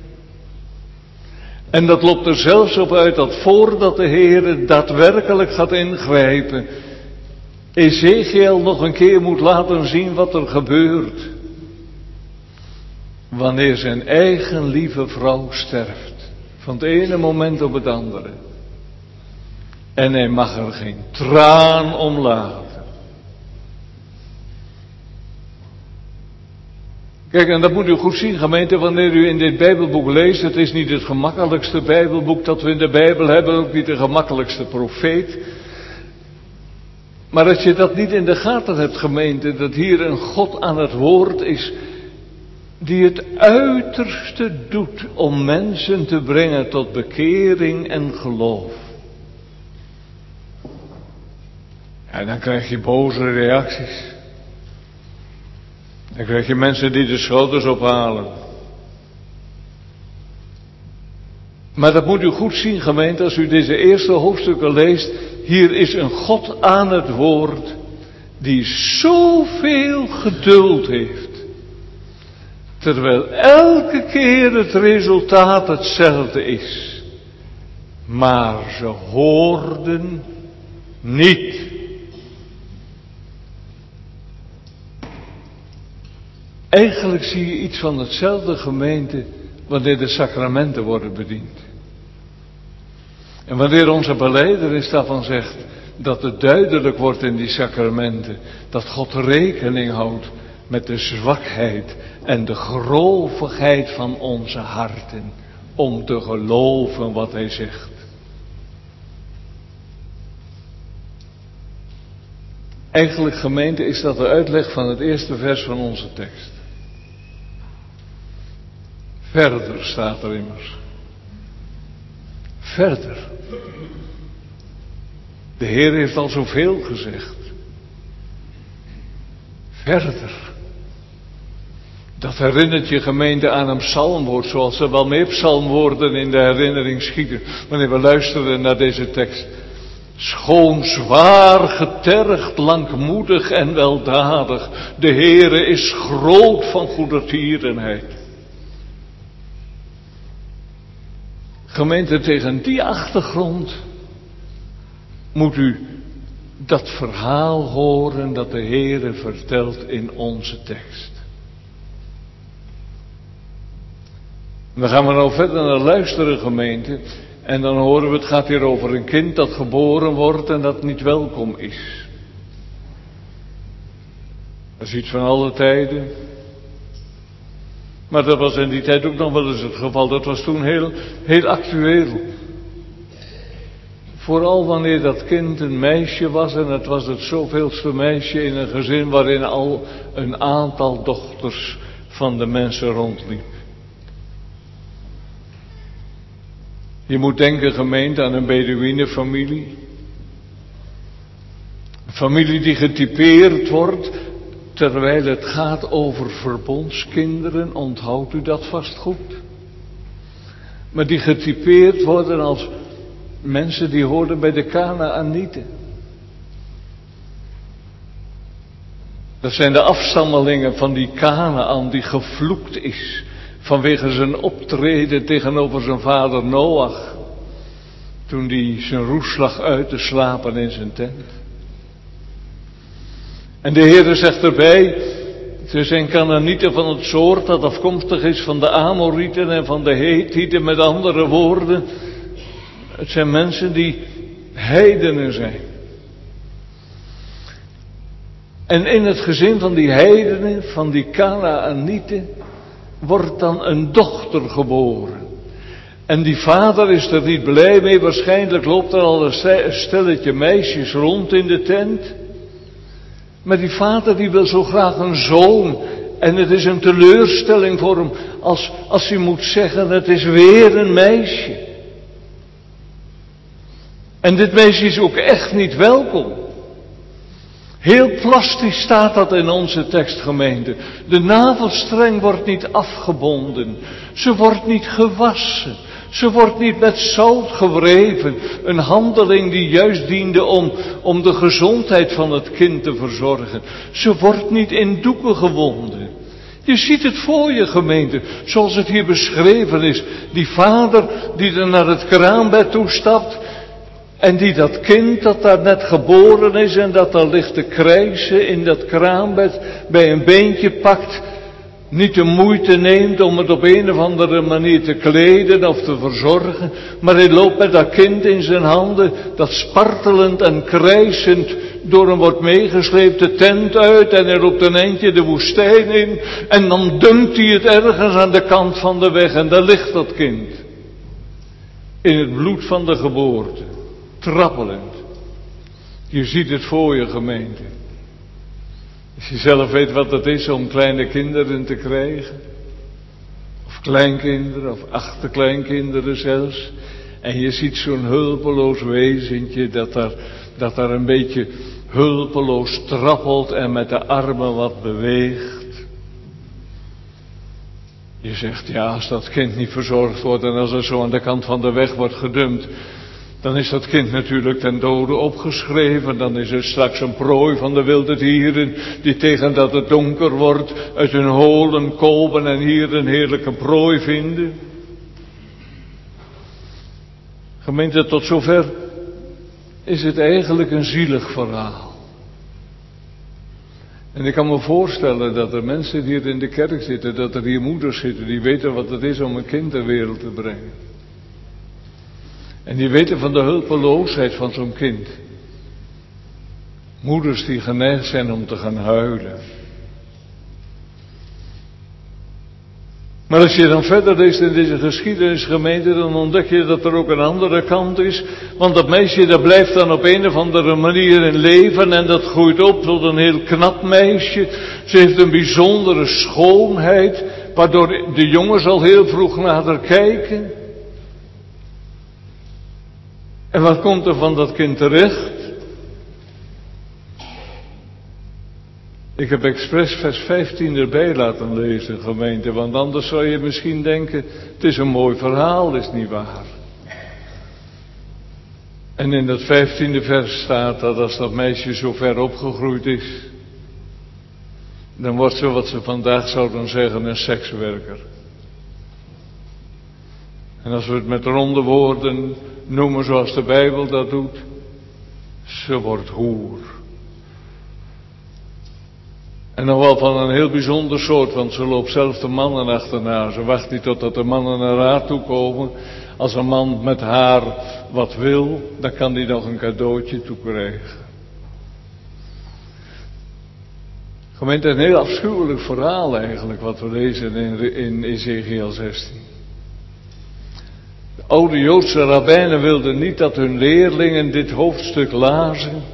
En dat loopt er zelfs op uit dat voordat de Heer daadwerkelijk gaat ingrijpen, Ezechiel nog een keer moet laten zien wat er gebeurt wanneer zijn eigen lieve vrouw sterft. Van het ene moment op het andere. En hij mag er geen traan om laten. Kijk, en dat moet u goed zien, gemeente, wanneer u in dit Bijbelboek leest. Het is niet het gemakkelijkste Bijbelboek dat we in de Bijbel hebben, ook niet de gemakkelijkste profeet. Maar als je dat niet in de gaten hebt, gemeente, dat hier een God aan het woord is, die het uiterste doet om mensen te brengen tot bekering en geloof. Ja, dan krijg je boze reacties. Dan krijg je mensen die de schouders ophalen. Maar dat moet u goed zien, gemeente, als u deze eerste hoofdstukken leest. Hier is een God aan het woord die zoveel geduld heeft. Terwijl elke keer het resultaat hetzelfde is. Maar ze hoorden niet. Eigenlijk zie je iets van hetzelfde, gemeente, wanneer de sacramenten worden bediend. En wanneer onze belijdenis daarvan zegt dat het duidelijk wordt in die sacramenten dat God rekening houdt met de zwakheid en de grovigheid van onze harten om te geloven wat hij zegt. Eigenlijk, gemeente, is dat de uitleg van het eerste vers van onze tekst. Verder staat er immers. Verder. De Heer heeft al zoveel gezegd. Verder. Dat herinnert je, gemeente, aan een psalmwoord, zoals er wel meer psalmwoorden in de herinnering schieten wanneer we luisteren naar deze tekst. Schoon zwaar getergd, langmoedig en weldadig. De Heere is groot van goedertierenheid. Gemeente, tegen die achtergrond moet u dat verhaal horen dat de Heere vertelt in onze tekst. Dan gaan we nou verder naar luisteren, gemeente. En dan horen we, het gaat hier over een kind dat geboren wordt en dat niet welkom is. Dat is iets van alle tijden. Maar dat was in die tijd ook nog wel eens het geval. Dat was toen heel, heel actueel. Vooral wanneer dat kind een meisje was en het was het zoveelste meisje in een gezin waarin al een aantal dochters van de mensen rondliep. Je moet denken, gemeente, aan een Bedouïnenfamilie. Een familie die getypeerd wordt terwijl het gaat over verbondskinderen, onthoudt u dat vast goed. Maar die getypeerd worden als mensen die hoorden bij de Kanaanieten. Dat zijn de afstammelingen van die Kanaan die gevloekt is vanwege zijn optreden tegenover zijn vader Noach, toen die zijn roes lag uit te slapen in zijn tent. En de Heere zegt erbij, ze zijn Kanaanieten van het soort dat afkomstig is van de Amorieten en van de Hethieten, met andere woorden. Het zijn mensen die heidenen zijn. En in het gezin van die heidenen, van die Kanaanieten, wordt dan een dochter geboren. En die vader is er niet blij mee. Waarschijnlijk loopt er al een stelletje meisjes rond in de tent. Maar die vader die wil zo graag een zoon. En het is een teleurstelling voor hem als, als hij moet zeggen, het is weer een meisje. En dit meisje is ook echt niet welkom. Heel plastisch staat dat in onze tekstgemeente. De navelstreng wordt niet afgebonden. Ze wordt niet gewassen. Ze wordt niet met zout gewreven. Een handeling die juist diende om, om de gezondheid van het kind te verzorgen. Ze wordt niet in doeken gewonden. Je ziet het voor je, gemeente, zoals het hier beschreven is. Die vader die er naar het kraambed toestapt. En die dat kind dat daar net geboren is en dat daar ligt te krijsen in dat kraambed bij een beentje pakt, niet de moeite neemt om het op een of andere manier te kleden of te verzorgen, maar hij loopt met dat kind in zijn handen, dat spartelend en krijsend door hem wordt meegesleept de tent uit en hij loopt een eindje de woestijn in en dan dumpt hij het ergens aan de kant van de weg en daar ligt dat kind. In het bloed van de geboorte. Trappelend. Je ziet het voor je, gemeente. Als je zelf weet wat het is om kleine kinderen te krijgen. Of kleinkinderen, of achterkleinkinderen zelfs. En je ziet zo'n hulpeloos wezentje dat daar, dat daar een beetje hulpeloos trappelt en met de armen wat beweegt. Je zegt, ja, als dat kind niet verzorgd wordt en als het zo aan de kant van de weg wordt gedumpt, dan is dat kind natuurlijk ten dode opgeschreven. Dan is het straks een prooi van de wilde dieren die tegen dat het donker wordt uit hun holen komen en hier een heerlijke prooi vinden. Gemeente, tot zover is het eigenlijk een zielig verhaal. En ik kan me voorstellen dat er mensen die hier in de kerk zitten, dat er hier moeders zitten die weten wat het is om een kind ter wereld te brengen. En die weten van de hulpeloosheid van zo'n kind. Moeders die geneigd zijn om te gaan huilen. Maar als je dan verder leest in deze geschiedenisgemeente, dan ontdek je dat er ook een andere kant is. Want dat meisje dat blijft dan op een of andere manier in leven en dat groeit op tot een heel knap meisje. Ze heeft een bijzondere schoonheid, waardoor de jongens al heel vroeg naar haar kijken. En wat komt er van dat kind terecht? Ik heb expres vers vijftien erbij laten lezen, gemeente, want anders zou je misschien denken, het is een mooi verhaal, is niet waar. En in dat vijftiende vers staat dat als dat meisje zo ver opgegroeid is, dan wordt ze wat ze vandaag zouden zeggen een sekswerker. En als we het met ronde woorden noemen zoals de Bijbel dat doet, ze wordt hoer. En nog wel van een heel bijzonder soort, want ze loopt zelf de mannen achterna. Ze wacht niet totdat de mannen naar haar toe komen. Als een man met haar wat wil, dan kan hij nog een cadeautje toekrijgen. Gemeente, een heel afschuwelijk verhaal eigenlijk, wat we lezen in, in Ezekiel zestien. De oude Joodse rabbijnen wilden niet dat hun leerlingen dit hoofdstuk lazen,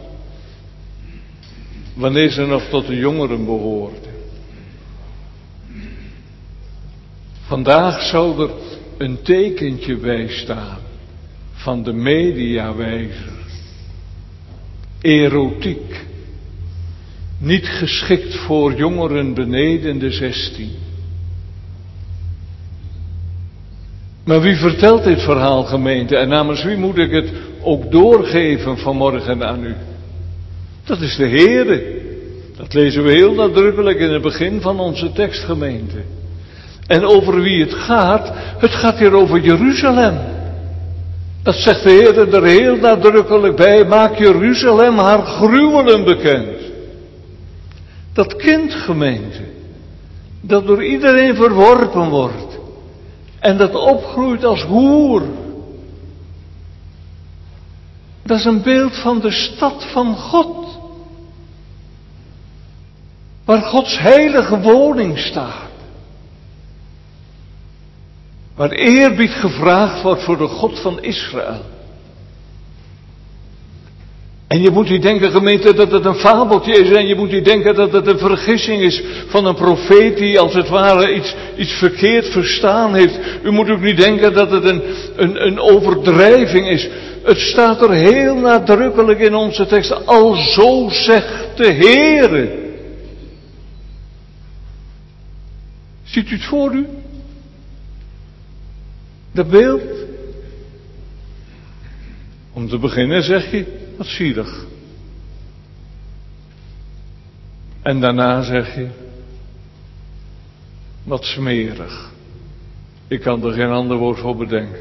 wanneer ze nog tot de jongeren behoorden. Vandaag zou er een tekentje bij staan van de mediawijzer. Erotiek. Niet geschikt voor jongeren beneden de zestien. Maar wie vertelt dit verhaal, gemeente? En namens wie moet ik het ook doorgeven vanmorgen aan u? Dat is de Heere. Dat lezen we heel nadrukkelijk in het begin van onze tekstgemeente. En over wie het gaat, het gaat hier over Jeruzalem. Dat zegt de Heer er heel nadrukkelijk bij. Maak Jeruzalem haar gruwelen bekend. Dat kind, gemeente, dat door iedereen verworpen wordt. En dat opgroeit als hoer. Dat is een beeld van de stad van God. Waar Gods heilige woning staat. Waar eerbied gevraagd wordt voor de God van Israël. En je moet niet denken, gemeente, dat het een fabeltje is. En je moet niet denken dat het een vergissing is van een profeet die als het ware iets, iets verkeerd verstaan heeft. U moet ook niet denken dat het een, een, een overdrijving is. Het staat er heel nadrukkelijk in onze tekst. Al zo zegt de Heere. Ziet u het voor u? Dat beeld? Om te beginnen zeg je, wat zielig. En daarna zeg je, wat smerig. Ik kan er geen ander woord voor bedenken.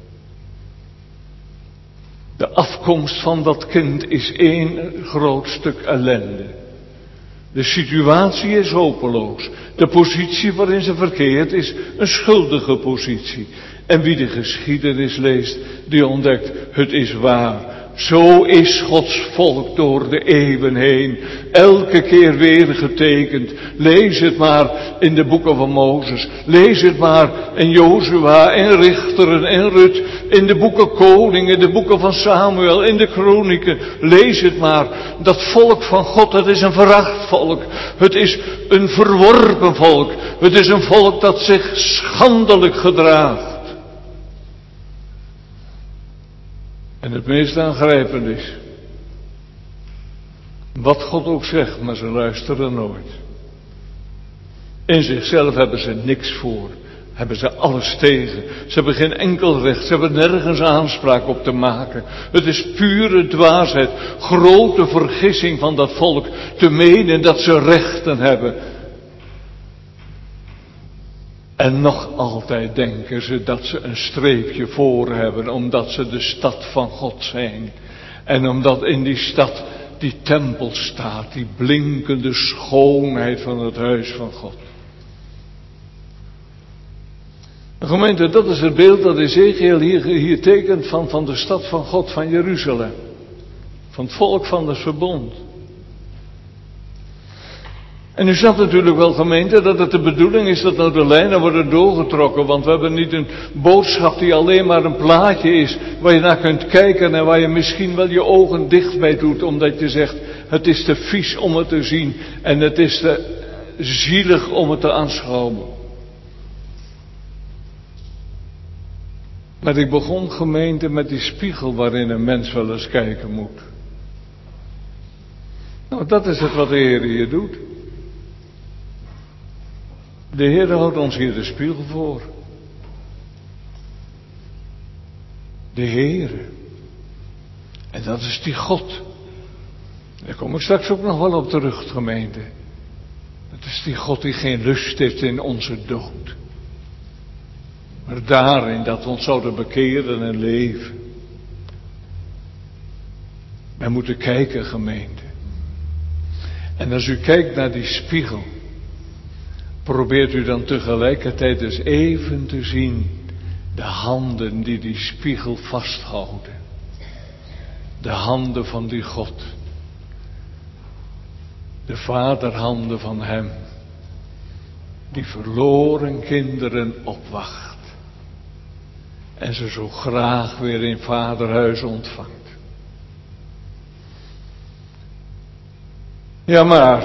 De afkomst van dat kind is één groot stuk ellende. De situatie is hopeloos. De positie waarin ze verkeert is een schuldige positie. En wie de geschiedenis leest, die ontdekt, het is waar. Zo is Gods volk door de eeuwen heen. Elke keer weer getekend. Lees het maar in de boeken van Mozes. Lees het maar in Jozua, in Richteren, in Rut. In de boeken Koningen, de boeken van Samuel, in de Kronieken. Lees het maar. Dat volk van God, het is een veracht volk. Het is een verworpen volk. Het is een volk dat zich schandelijk gedraagt. En het meest aangrijpend is, wat God ook zegt, maar ze luisteren nooit. In zichzelf hebben ze niks voor, hebben ze alles tegen. Ze hebben geen enkel recht, ze hebben nergens aanspraak op te maken. Het is pure dwaasheid, grote vergissing van dat volk, te menen dat ze rechten hebben. En nog altijd denken ze dat ze een streepje voor hebben, omdat ze de stad van God zijn. En omdat in die stad die tempel staat, die blinkende schoonheid van het huis van God. Gemeente, dat is het beeld dat Ezekiel hier, hier tekent van, van de stad van God, van Jeruzalem. Van het volk van het verbond. En u snapt natuurlijk wel, gemeente, dat het de bedoeling is dat nou de lijnen worden doorgetrokken. Want we hebben niet een boodschap die alleen maar een plaatje is, waar je naar kunt kijken en waar je misschien wel je ogen dicht bij doet. Omdat je zegt, het is te vies om het te zien en het is te zielig om het te aanschouwen. Maar ik begon, gemeente, met die spiegel waarin een mens wel eens kijken moet. Nou, dat is het wat de Heer hier doet. De Heer houdt ons hier de spiegel voor. De Heer. En dat is die God. Daar kom ik straks ook nog wel op terug, gemeente. Het is die God die geen lust heeft in onze dood. Maar daarin dat we ons zouden bekeren en leven. Wij moeten kijken, gemeente. En als u kijkt naar die spiegel, probeert u dan tegelijkertijd eens even te zien de handen die die spiegel vasthouden. De handen van die God. De vaderhanden van hem. Die verloren kinderen opwacht. En ze zo graag weer in vaderhuis ontvangt. Ja, maar.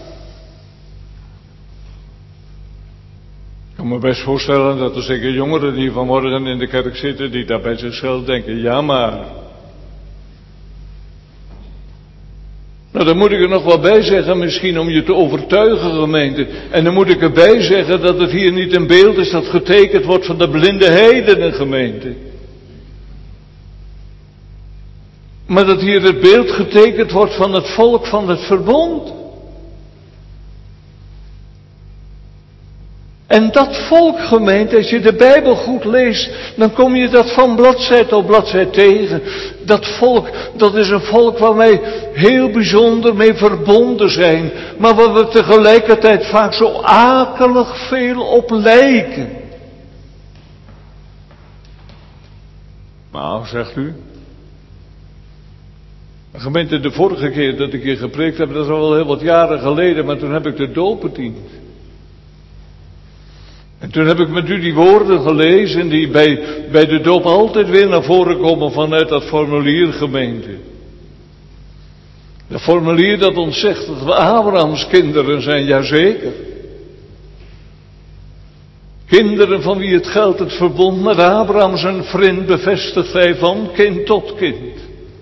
Ik kan me best voorstellen dat er zeker jongeren die vanmorgen in de kerk zitten, die daar bij zichzelf denken, ja maar. Nou, dan moet ik er nog wel bij zeggen, misschien om je te overtuigen, gemeente. En dan moet ik erbij zeggen dat het hier niet een beeld is dat getekend wordt van de blinde heidenen, gemeente. Maar dat hier het beeld getekend wordt van het volk van het verbond. En dat volk, gemeente, als je de Bijbel goed leest, dan kom je dat van bladzijde tot bladzijde tegen. Dat volk, dat is een volk waar wij heel bijzonder mee verbonden zijn, maar waar we tegelijkertijd vaak zo akelig veel op lijken. Nou, zegt u. Gemeente, de vorige keer dat ik hier gepreekt heb, dat is al wel heel wat jaren geleden, maar toen heb ik de doop bediend. En toen heb ik met u die woorden gelezen die bij, bij de doop altijd weer naar voren komen vanuit dat formulier, gemeente. Dat formulier dat ons zegt dat we Abrahams kinderen zijn, jazeker. Kinderen van wie het geldt het verbond met Abraham zijn vriend bevestigt hij van kind tot kind.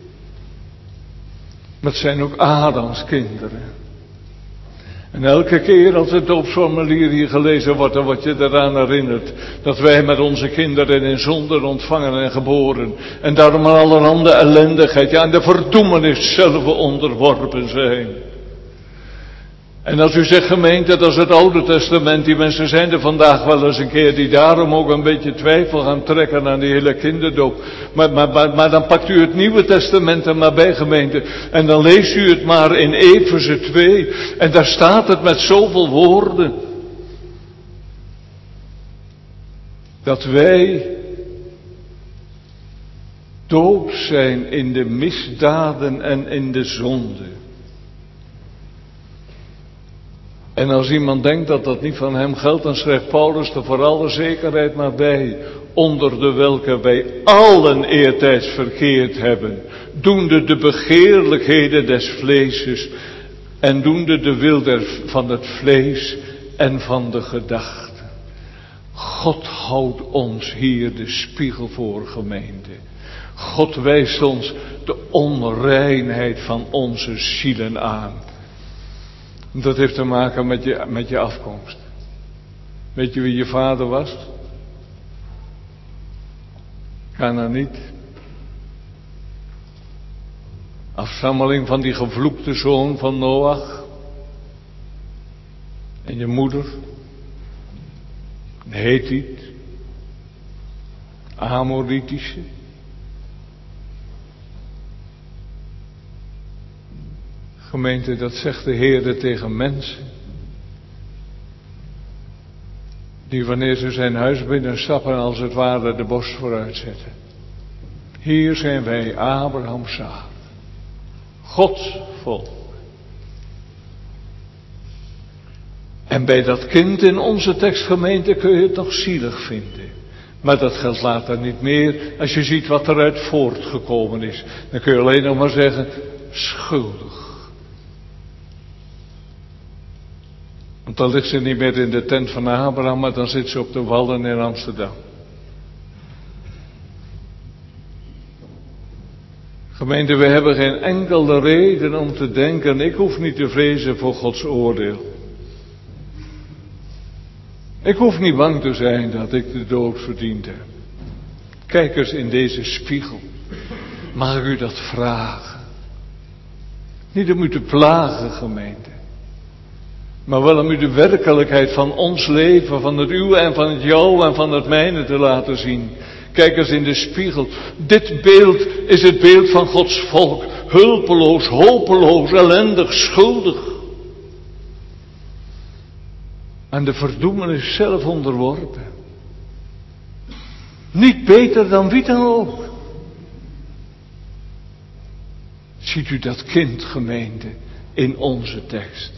Maar het zijn ook Adams kinderen. En elke keer als het doopsformulier hier gelezen wordt, dan word je eraan herinnerd dat wij met onze kinderen in zonde ontvangen en geboren. En daarom aan allerhande ellendigheid, ja, en de verdoemenis zelf onderworpen zijn. En als u zegt, gemeente, dat is het Oude Testament, die mensen zijn er vandaag wel eens een keer die daarom ook een beetje twijfel gaan trekken aan die hele kinderdoop. Maar, maar, maar, maar dan pakt u het Nieuwe Testament er maar bij, gemeente, en dan leest u het maar in Efeze twee, en daar staat het met zoveel woorden. Dat wij dood zijn in de misdaden en in de zonde. En als iemand denkt dat dat niet van hem geldt, dan schrijft Paulus er voor alle zekerheid maar bij. Onder de welke wij allen eertijds verkeerd hebben. Doende de begeerlijkheden des vleeses. En doende de wil der, van het vlees en van de gedachten. God houdt ons hier de spiegel voor, gemeente. God wijst ons de onreinheid van onze zielen aan. Dat heeft te maken met je, met je afkomst. Weet je wie je vader was? Kanaaniet. Afstammeling van die gevloekte zoon van Noach. En je moeder? Een Hethiet. Amoritische. Gemeente, dat zegt de Heer tegen mensen. Die wanneer ze zijn huis binnenstappen als het ware de borst vooruit zetten. Hier zijn wij Abrahams zaad. Gods volk. En bij dat kind in onze tekstgemeente kun je het nog zielig vinden. Maar dat geldt later niet meer. Als je ziet wat eruit voortgekomen is. Dan kun je alleen nog maar zeggen, schuldig. Want dan ligt ze niet meer in de tent van Abraham, maar dan zit ze op de wallen in Amsterdam. Gemeente, we hebben geen enkele reden om te denken, ik hoef niet te vrezen voor Gods oordeel. Ik hoef niet bang te zijn dat ik de dood verdiend heb. Kijk eens in deze spiegel. mag ik u dat vragen. Niet om u te plagen, gemeente. Maar wel om u de werkelijkheid van ons leven, van het uwe en van het jouwe en van het mijne te laten zien. Kijk eens in de spiegel. Dit beeld is het beeld van Gods volk. Hulpeloos, hopeloos, ellendig, schuldig. Aan de verdoemenis zelf onderworpen. Niet beter dan wie dan ook. Ziet u dat kind, gemeente, in onze tekst?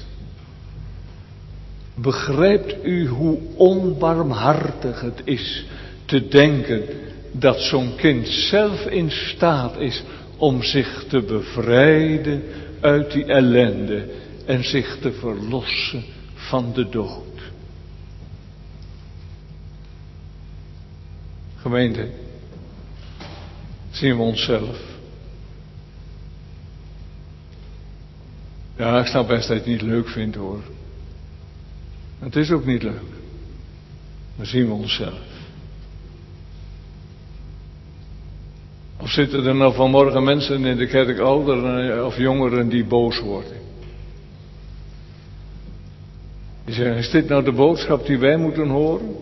Begrijpt u hoe onbarmhartig het is te denken dat zo'n kind zelf in staat is om zich te bevrijden uit die ellende en zich te verlossen van de dood? Gemeente, zien we onszelf? Ja, ik snap best dat je het niet leuk vindt, hoor. Het is ook niet leuk. Maar zien we onszelf? Of zitten er nou vanmorgen mensen in de kerk, ouderen of jongeren, die boos worden? Die zeggen, is dit nou de boodschap die wij moeten horen?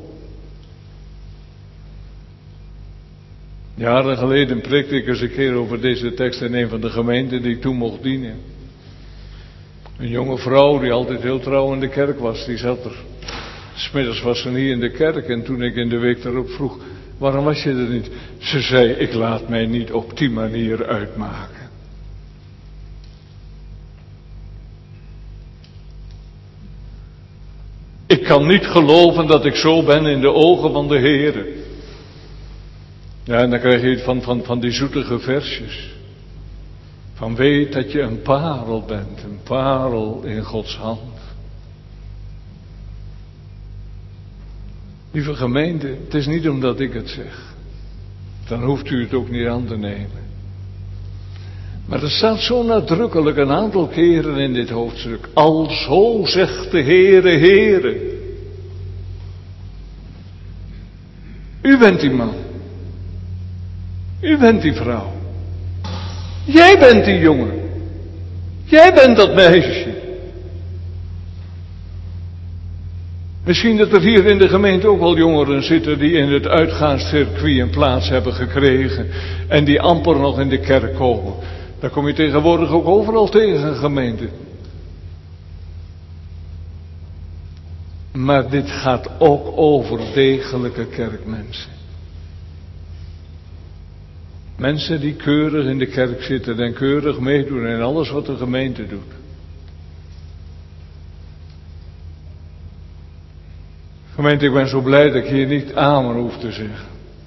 Jaren geleden preekte ik eens een keer over deze tekst in een van de gemeenten die ik toen mocht dienen. Een jonge vrouw die altijd heel trouw in de kerk was, die zat er. 'S Middags was ze niet in de kerk en toen ik in de week daarop vroeg, waarom was je er niet? Ze zei, ik laat mij niet op die manier uitmaken. Ik kan niet geloven dat ik zo ben in de ogen van de Heere. Ja, en dan krijg je van, van, van die zoetige versjes. Van weet dat je een parel bent, een parel in Gods hand. Lieve gemeente, het is niet omdat ik het zeg. Dan hoeft u het ook niet aan te nemen. Maar er staat zo nadrukkelijk een aantal keren in dit hoofdstuk. Alzo zegt de Heere, Heere. U bent die man. U bent die vrouw. Jij bent die jongen. Jij bent dat meisje. Misschien dat er hier in de gemeente ook wel jongeren zitten die in het uitgaanscircuit een plaats hebben gekregen en die amper nog in de kerk komen. Daar kom je tegenwoordig ook overal tegen, gemeente. Maar dit gaat ook over degelijke kerkmensen. Mensen die keurig in de kerk zitten en keurig meedoen in alles wat de gemeente doet. Gemeente, ik ben zo blij dat ik hier niet amen hoef te zeggen.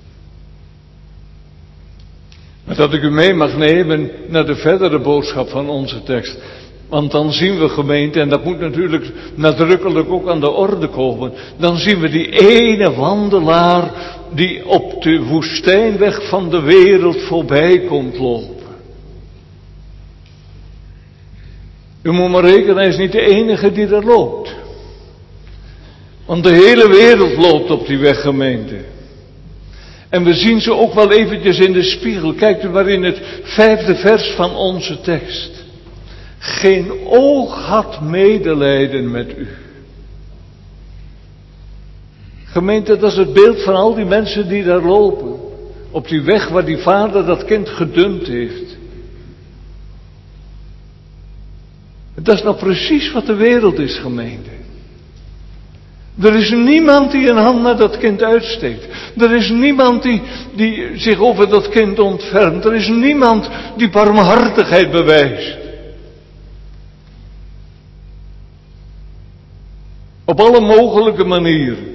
Maar dat ik u mee mag nemen naar de verdere boodschap van onze tekst. Want dan zien we, gemeente, en dat moet natuurlijk nadrukkelijk ook aan de orde komen. Dan zien we die ene wandelaar die op de woestijnweg van de wereld voorbij komt lopen. U moet maar rekenen, hij is niet de enige die er loopt. Want de hele wereld loopt op die weg, gemeente. En we zien ze ook wel eventjes in de spiegel. Kijkt u maar in het vijfde vers van onze tekst. Geen oog had medelijden met u. Gemeente, dat is het beeld van al die mensen die daar lopen. Op die weg waar die vader dat kind gedumpt heeft. Dat is nou precies wat de wereld is, gemeente. Er is niemand die een hand naar dat kind uitsteekt. Er is niemand die, die zich over dat kind ontfermt. Er is niemand die barmhartigheid bewijst. Op alle mogelijke manieren.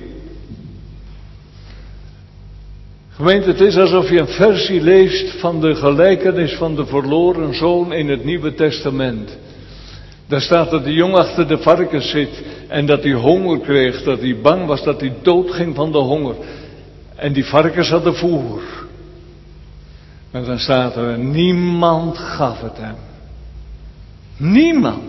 Gemeente, het is alsof je een versie leest van de gelijkenis van de verloren zoon in het Nieuwe Testament. Daar staat dat de jong achter de varkens zit en dat hij honger kreeg, dat hij bang was dat hij doodging van de honger. En die varkens hadden voer. Maar dan staat er, niemand gaf het hem. Niemand.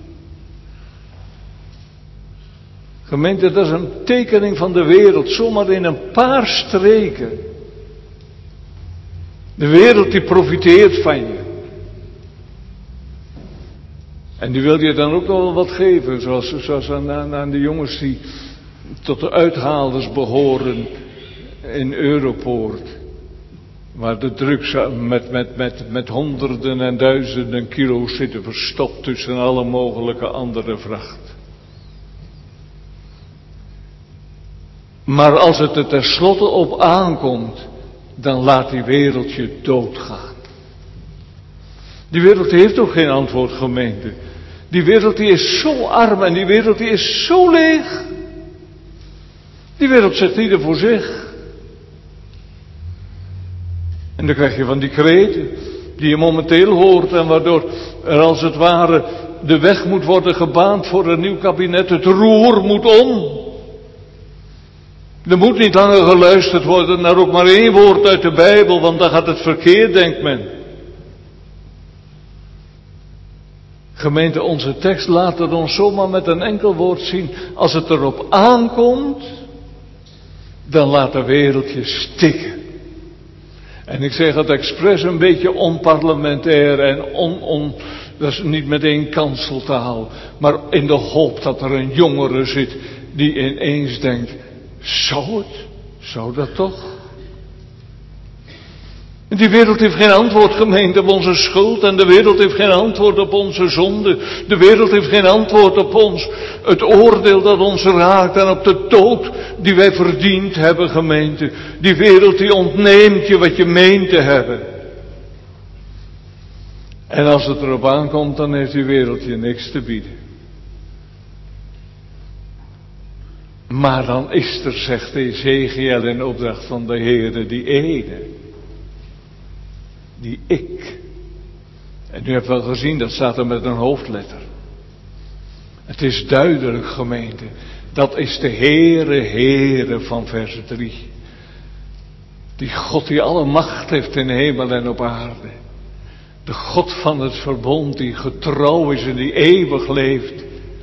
Gemeente, dat is een tekening van de wereld, zomaar in een paar streken. De wereld die profiteert van je. En die wil je dan ook nog wel wat geven, zoals, zoals aan, aan, aan de jongens die tot de uithaalders behoren in Europoort. Waar de drugs met, met, met, met honderden en duizenden kilo's zitten verstopt tussen alle mogelijke andere vracht. Maar als het er tenslotte op aankomt, dan laat die wereld je doodgaan. Die wereld die heeft ook geen antwoord, gemeente. Die wereld die is zo arm en die wereld die is zo leeg. Die wereld zet ieder voor zich. En dan krijg je van die kreten die je momenteel hoort en waardoor er als het ware de weg moet worden gebaand voor een nieuw kabinet. Het roer moet om. Er moet niet langer geluisterd worden naar ook maar één woord uit de Bijbel, want dan gaat het verkeerd, denkt men. Gemeente, onze tekst laat het ons zomaar met een enkel woord zien. Als het erop aankomt, dan laat de wereld je stikken. En ik zeg het expres een beetje onparlementair en on, on, dat is niet meteen kanseltaal. Maar in de hoop dat er een jongere zit die ineens denkt, zou het? Zou dat toch? Die wereld heeft geen antwoord, gemeente, op onze schuld. En de wereld heeft geen antwoord op onze zonde. De wereld heeft geen antwoord op ons, het oordeel dat ons raakt. En op de dood die wij verdiend hebben, gemeente. Die wereld die ontneemt je wat je meent te hebben. En als het erop aankomt, dan heeft die wereld je niks te bieden. Maar dan is er, zegt Ezechiel in opdracht van de Heere, die ene. Die ik. En u hebt wel gezien, dat staat er met een hoofdletter. Het is duidelijk, gemeente. Dat is de Heere, Heere van vers drie. Die God die alle macht heeft in hemel en op aarde. De God van het verbond die getrouw is en die eeuwig leeft.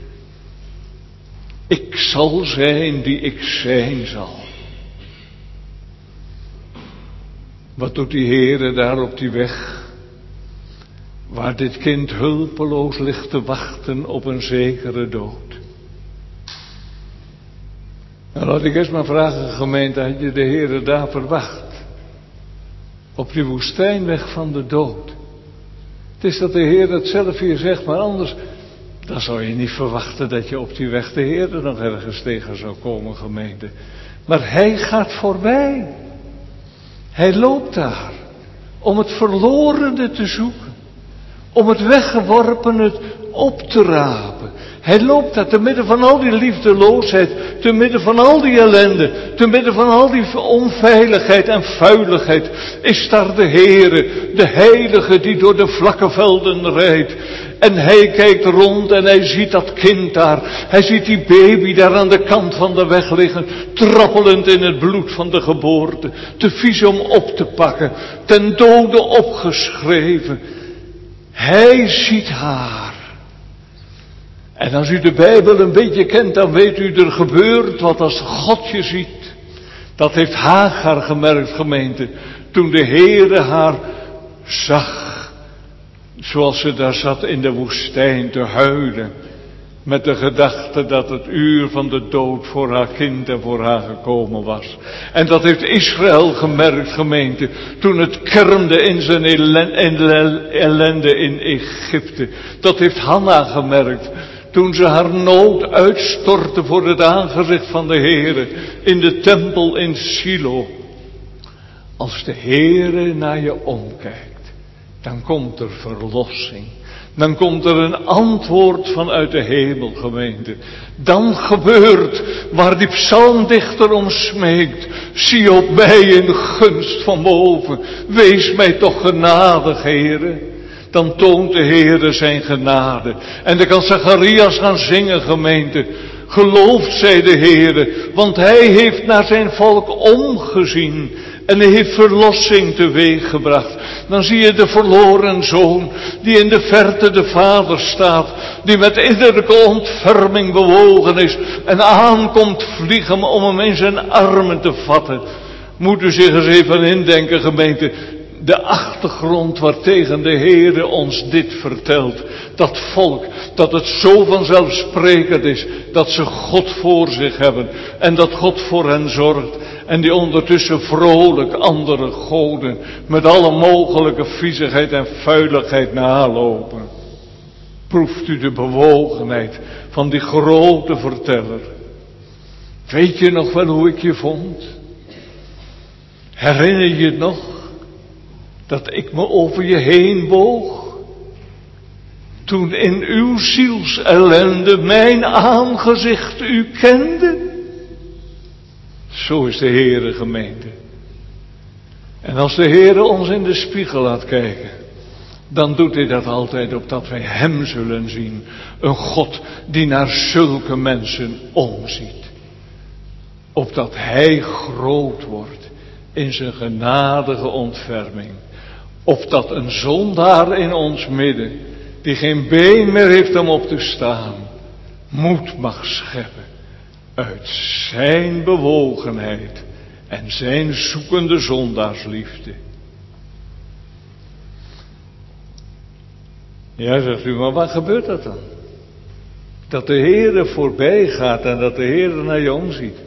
Ik zal zijn die ik zijn zal. Wat doet die Heere daar op die weg, waar dit kind hulpeloos ligt te wachten op een zekere dood? Nou, laat ik eerst maar vragen, gemeente, had je de Heere daar verwacht? Op die woestijnweg van de dood. Het is dat de Heer het zelf hier zegt, maar anders, dan zou je niet verwachten dat je op die weg de Heere nog ergens tegen zou komen, gemeente. Maar Hij gaat voorbij. Hij loopt daar om het verlorene te zoeken, om het weggeworpene op te rapen. Hij loopt daar te midden van al die liefdeloosheid, te midden van al die ellende, te midden van al die onveiligheid en vuiligheid. Is daar de Heere, de Heilige die door de vlakke velden rijdt. En hij kijkt rond en hij ziet dat kind daar. Hij ziet die baby daar aan de kant van de weg liggen, trappelend in het bloed van de geboorte. Te vies om op te pakken, ten dode opgeschreven. Hij ziet haar. En als u de Bijbel een beetje kent, dan weet u, er gebeurt wat als God je ziet. Dat heeft Hagar gemerkt, gemeente, toen de Heere haar zag. Zoals ze daar zat in de woestijn te huilen. Met de gedachte dat het uur van de dood voor haar kind en voor haar gekomen was. En dat heeft Israël gemerkt, gemeente, toen het kermde in zijn ellende in Egypte. Dat heeft Hanna gemerkt, toen ze haar nood uitstortte voor het aangezicht van de Heere in de tempel in Silo. Als de Heere naar je omkijkt, dan komt er verlossing. Dan komt er een antwoord vanuit de hemel, gemeente. Dan gebeurt waar die psalmdichter om smeekt. Zie op mij in gunst van boven. Wees mij toch genadig, Heere. Dan toont de Heere zijn genade. En dan kan Zacharias gaan zingen, gemeente. Gelooft zij de Heere, want Hij heeft naar zijn volk omgezien. En hij heeft verlossing teweeggebracht. Dan zie je de verloren zoon, die in de verte de vader staat, die met innerlijke ontferming bewogen is en aankomt vliegen om hem in zijn armen te vatten. Moet u zich eens even indenken, gemeente, de achtergrond waartegen de Heere ons dit vertelt. Dat volk, dat het zo vanzelfsprekend is, dat ze God voor zich hebben en dat God voor hen zorgt. En die ondertussen vrolijk andere goden met alle mogelijke viezigheid en vuiligheid nalopen. Proeft u de bewogenheid van die grote verteller? Weet je nog wel hoe ik je vond? Herinner je het nog? Dat ik me over je heen boog? Toen in uw zielsellende mijn aangezicht u kende? Zo is de Heere, gemeente. En als de Heere ons in de spiegel laat kijken, dan doet hij dat altijd opdat wij hem zullen zien. Een God die naar zulke mensen omziet. Opdat hij groot wordt in zijn genadige ontferming. Opdat een zondaar in ons midden, die geen been meer heeft om op te staan, moed mag scheppen uit zijn bewogenheid en zijn zoekende zondaarsliefde. Ja, zegt u, maar wat gebeurt dat dan? Dat de Heere voorbij gaat en dat de Heere naar je omziet.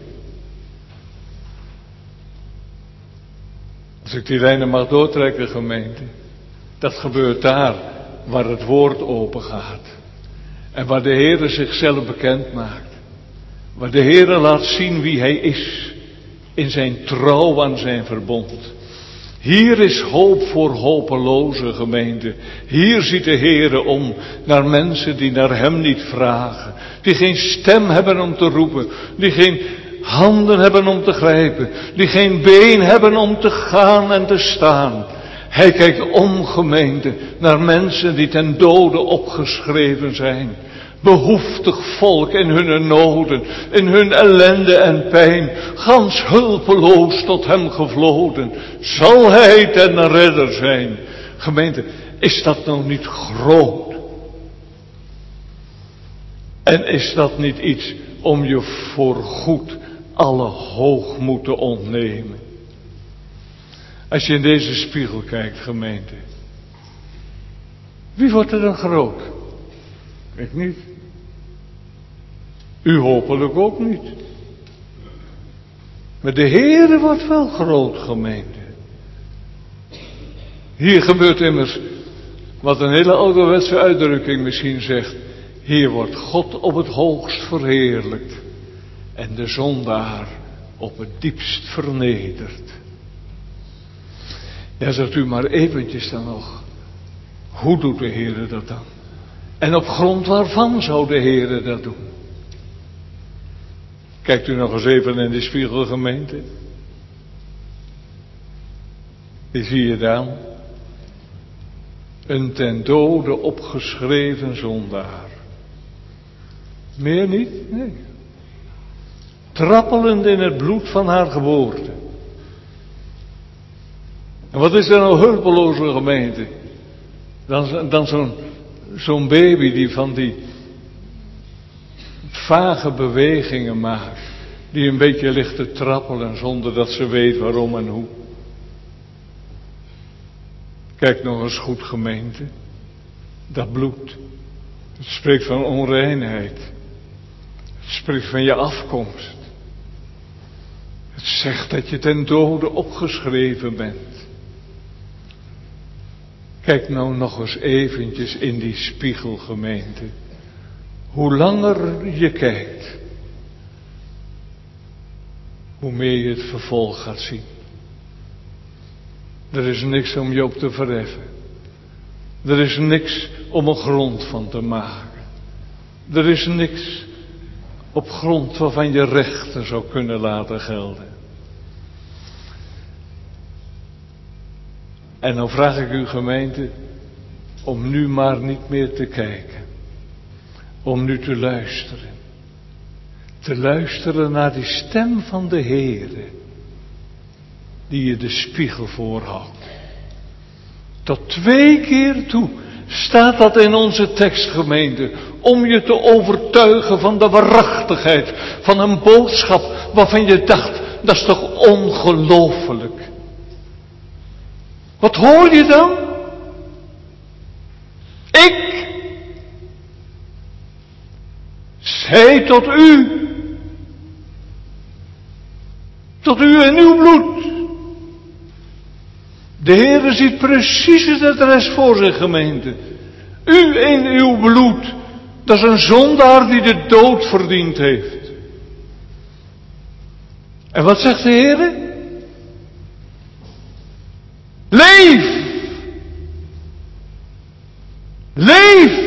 Als ik die lijnen mag doortrekken, gemeente, dat gebeurt daar waar het woord open gaat. En waar de Heere zichzelf bekend maakt. Waar de Heere laat zien wie hij is in zijn trouw aan zijn verbond. Hier is hoop voor hopeloze gemeente. Hier ziet de Heere om naar mensen die naar hem niet vragen. Die geen stem hebben om te roepen. Die geen handen hebben om te grijpen. Die geen been hebben om te gaan en te staan. Hij kijkt om, gemeente, naar mensen die ten dode opgeschreven zijn. Behoeftig volk in hun noden, in hun ellende en pijn, gans hulpeloos tot hem gevloden, zal hij ten redder zijn. Gemeente, is dat nou niet groot? En is dat niet iets om je voorgoed alle hoogmoed te ontnemen? Als je in deze spiegel kijkt, gemeente, wie wordt er dan groot? Ik niet. U hopelijk ook niet. Maar de Heere wordt wel groot, gemeente. Hier gebeurt immers wat een hele ouderwetse uitdrukking misschien zegt. Hier wordt God op het hoogst verheerlijkt en de zondaar op het diepst vernederd. Ja, zegt u maar eventjes dan nog. Hoe doet de Heere dat dan? En op grond waarvan zou de Heere dat doen? Kijkt u nog eens even in de spiegel, gemeente. Die zie je dan. Een ten dode opgeschreven zondaar. Meer niet? Nee. Trappelend in het bloed van haar geboorte. En wat is er nou hulpeloze, gemeente? Dan, dan zo'n zo'n baby die van die vage bewegingen maakt. Die een beetje ligt te trappelen zonder dat ze weet waarom en hoe. Kijk nog eens goed, gemeente. Dat bloed. Het spreekt van onreinheid. Het spreekt van je afkomst. Het zegt dat je ten dode opgeschreven bent. Kijk nou nog eens eventjes in die spiegel, gemeente. Hoe langer je kijkt, hoe meer je het vervolg gaat zien. Er is niks om je op te verheffen. Er is niks om een grond van te maken. Er is niks op grond waarvan je rechten zou kunnen laten gelden. En dan vraag ik u, gemeente, om nu maar niet meer te kijken. Om nu te luisteren. Te luisteren naar die stem van de Heere. Die je de spiegel voorhoudt. Tot twee keer toe staat dat in onze tekstgemeente. Om je te overtuigen van de waarachtigheid van een boodschap waarvan je dacht, dat is toch ongelooflijk. Wat hoor je dan? Ik zei tot u, tot u en uw bloed. De Heere ziet precies het adres voor zijn gemeente. U en uw bloed, dat is een zondaar die de dood verdiend heeft. En wat zegt de Heere? Leef! Leef!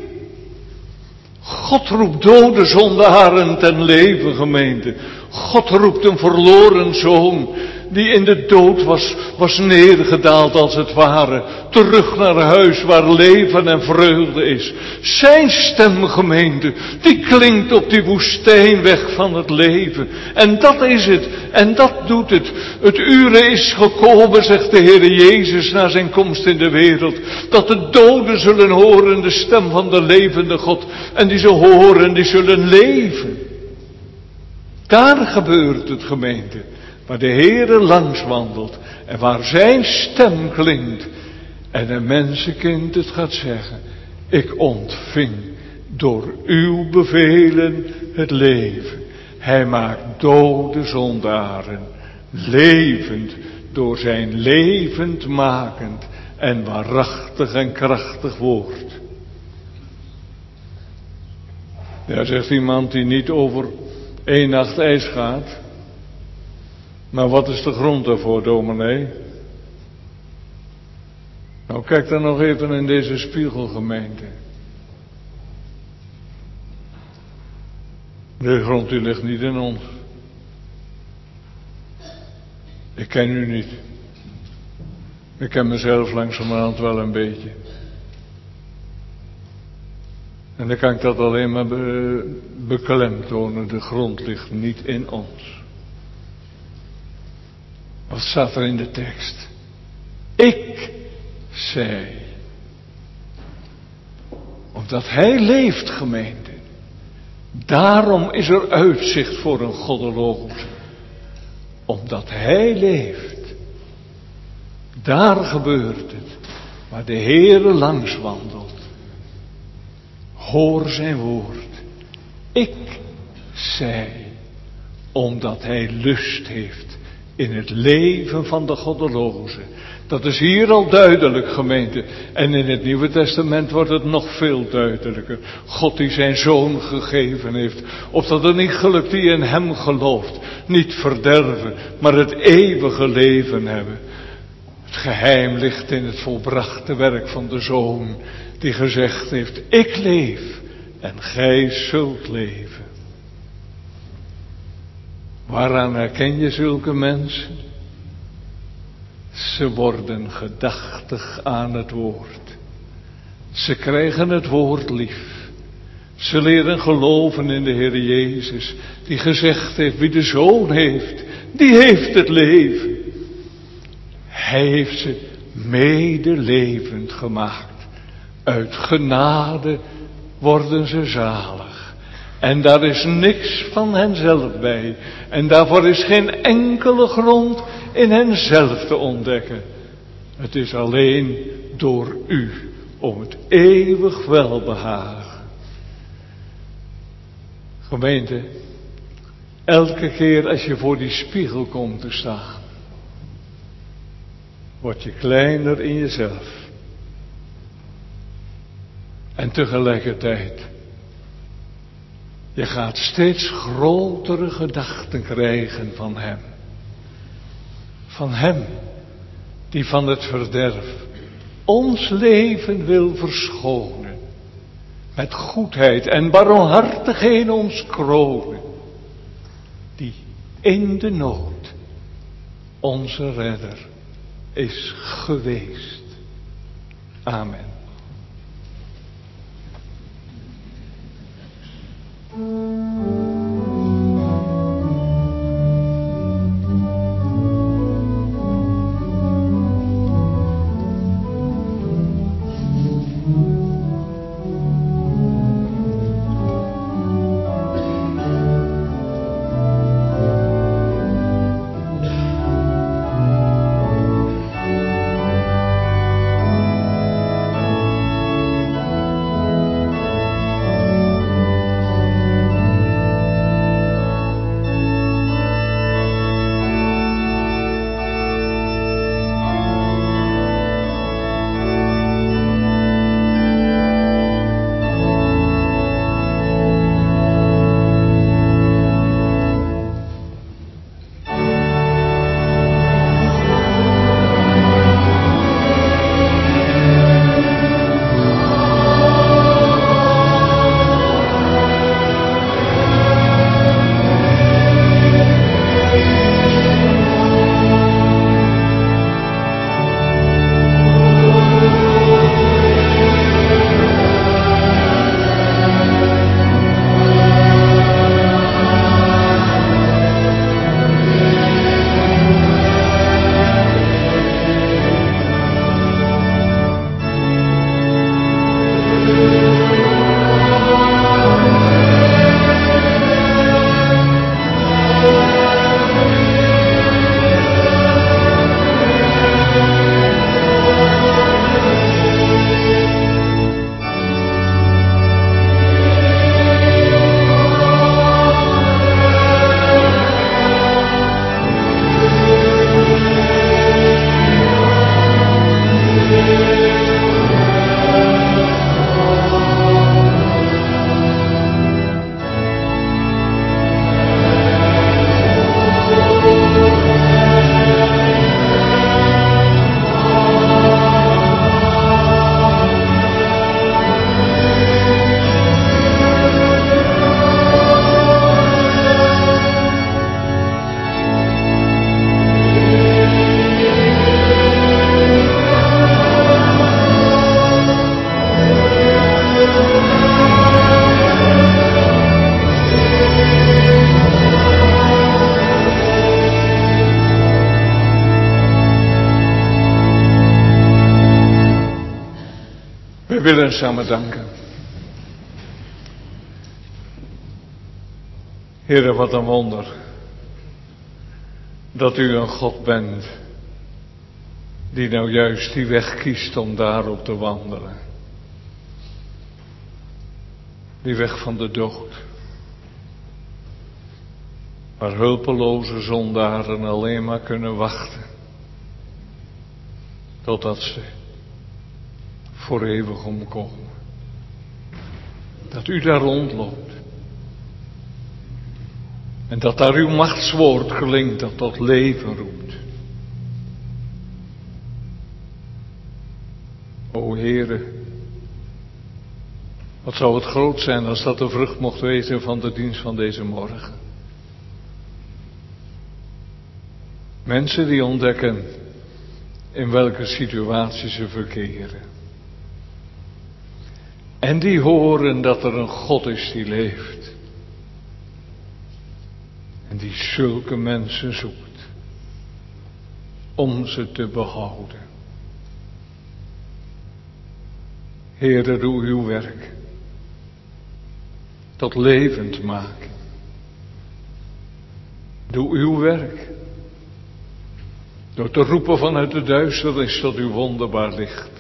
God roept dode zondaren ten leven, gemeente. God roept een verloren zoon die in de dood was, was neergedaald als het ware. Terug naar huis waar leven en vreugde is. Zijn stem, gemeente, die klinkt op die woestijnweg van het leven. En dat is het. En dat doet het. Het uur is gekomen, zegt de Heer Jezus na zijn komst in de wereld. Dat de doden zullen horen de stem van de levende God. En die ze horen, die zullen leven. Daar gebeurt het, gemeente. Waar de Heere langs wandelt en waar zijn stem klinkt. En een mensenkind het gaat zeggen. Ik ontving door uw bevelen het leven. Hij maakt dode zondaren levend door zijn levendmakend en waarachtig en krachtig woord. Ja, zegt iemand die niet over één nacht ijs gaat. Maar wat is de grond daarvoor, dominee? Nou, kijk dan nog even in deze spiegelgemeente. De grond die ligt niet in ons. Ik ken u niet. Ik ken mezelf langzamerhand wel een beetje. En dan kan ik dat alleen maar be- beklemtonen. De grond ligt niet in ons. Wat staat er in de tekst? Ik zei. Omdat hij leeft, gemeente. Daarom is er uitzicht voor een goddeloze. Omdat hij leeft. Daar gebeurt het. Waar de Heere langs wandelt. Hoor zijn woord. Ik zei. Omdat hij lust heeft in het leven van de goddeloze. Dat is hier al duidelijk, gemeente. En in het Nieuwe Testament wordt het nog veel duidelijker. God die zijn zoon gegeven heeft. Opdat een iegelijk die in hem gelooft niet verderven, maar het eeuwige leven hebben. Het geheim ligt in het volbrachte werk van de zoon. Die gezegd heeft, ik leef en gij zult leven. Waaraan herken je zulke mensen? Ze worden gedachtig aan het woord. Ze krijgen het woord lief. Ze leren geloven in de Heer Jezus. Die gezegd heeft, wie de Zoon heeft, die heeft het leven. Hij heeft ze medelevend gemaakt. Uit genade worden ze zalig. En daar is niks van henzelf bij. En daarvoor is geen enkele grond in henzelf te ontdekken. Het is alleen door u om het eeuwig welbehagen. Gemeente, elke keer als je voor die spiegel komt te staan, word je kleiner in jezelf. En tegelijkertijd, je gaat steeds grotere gedachten krijgen van hem. Van hem, die van het verderf ons leven wil verschonen. Met goedheid en barmhartigheid ons kronen. Die in de nood onze redder is geweest. Amen. We willen samen danken. Heere, wat een wonder dat u een God bent die nou juist die weg kiest om daarop te wandelen. Die weg van de dood. Waar hulpeloze zondaren alleen maar kunnen wachten totdat ze voor eeuwig omkomen. Dat u daar rondloopt. En dat daar uw machtswoord klinkt dat tot leven roept. O Heere, wat zou het groot zijn als dat de vrucht mocht wezen van de dienst van deze morgen. Mensen die ontdekken in welke situatie ze verkeren. En die horen dat er een God is die leeft. En die zulke mensen zoekt. Om ze te behouden. Heere, doe uw werk. Tot levend maken. Doe uw werk. Door te roepen vanuit de duisternis tot uw wonderbaar licht.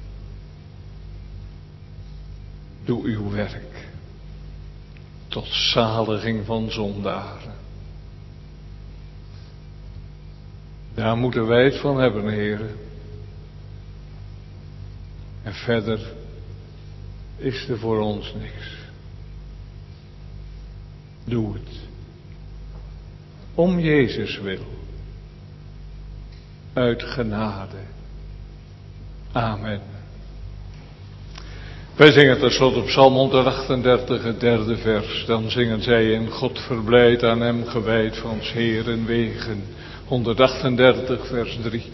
Doe uw werk. Tot zaliging van zondaren. Daar moeten wij het van hebben, Heere. En verder is er voor ons niks. Doe het. Om Jezus wil. Uit genade. Amen. Wij zingen tenslotte op Psalm honderdachtendertig, het derde vers. Dan zingen zij in God verblijd aan hem gewijd van 's Heeren wegen. honderdachtendertig, vers drie.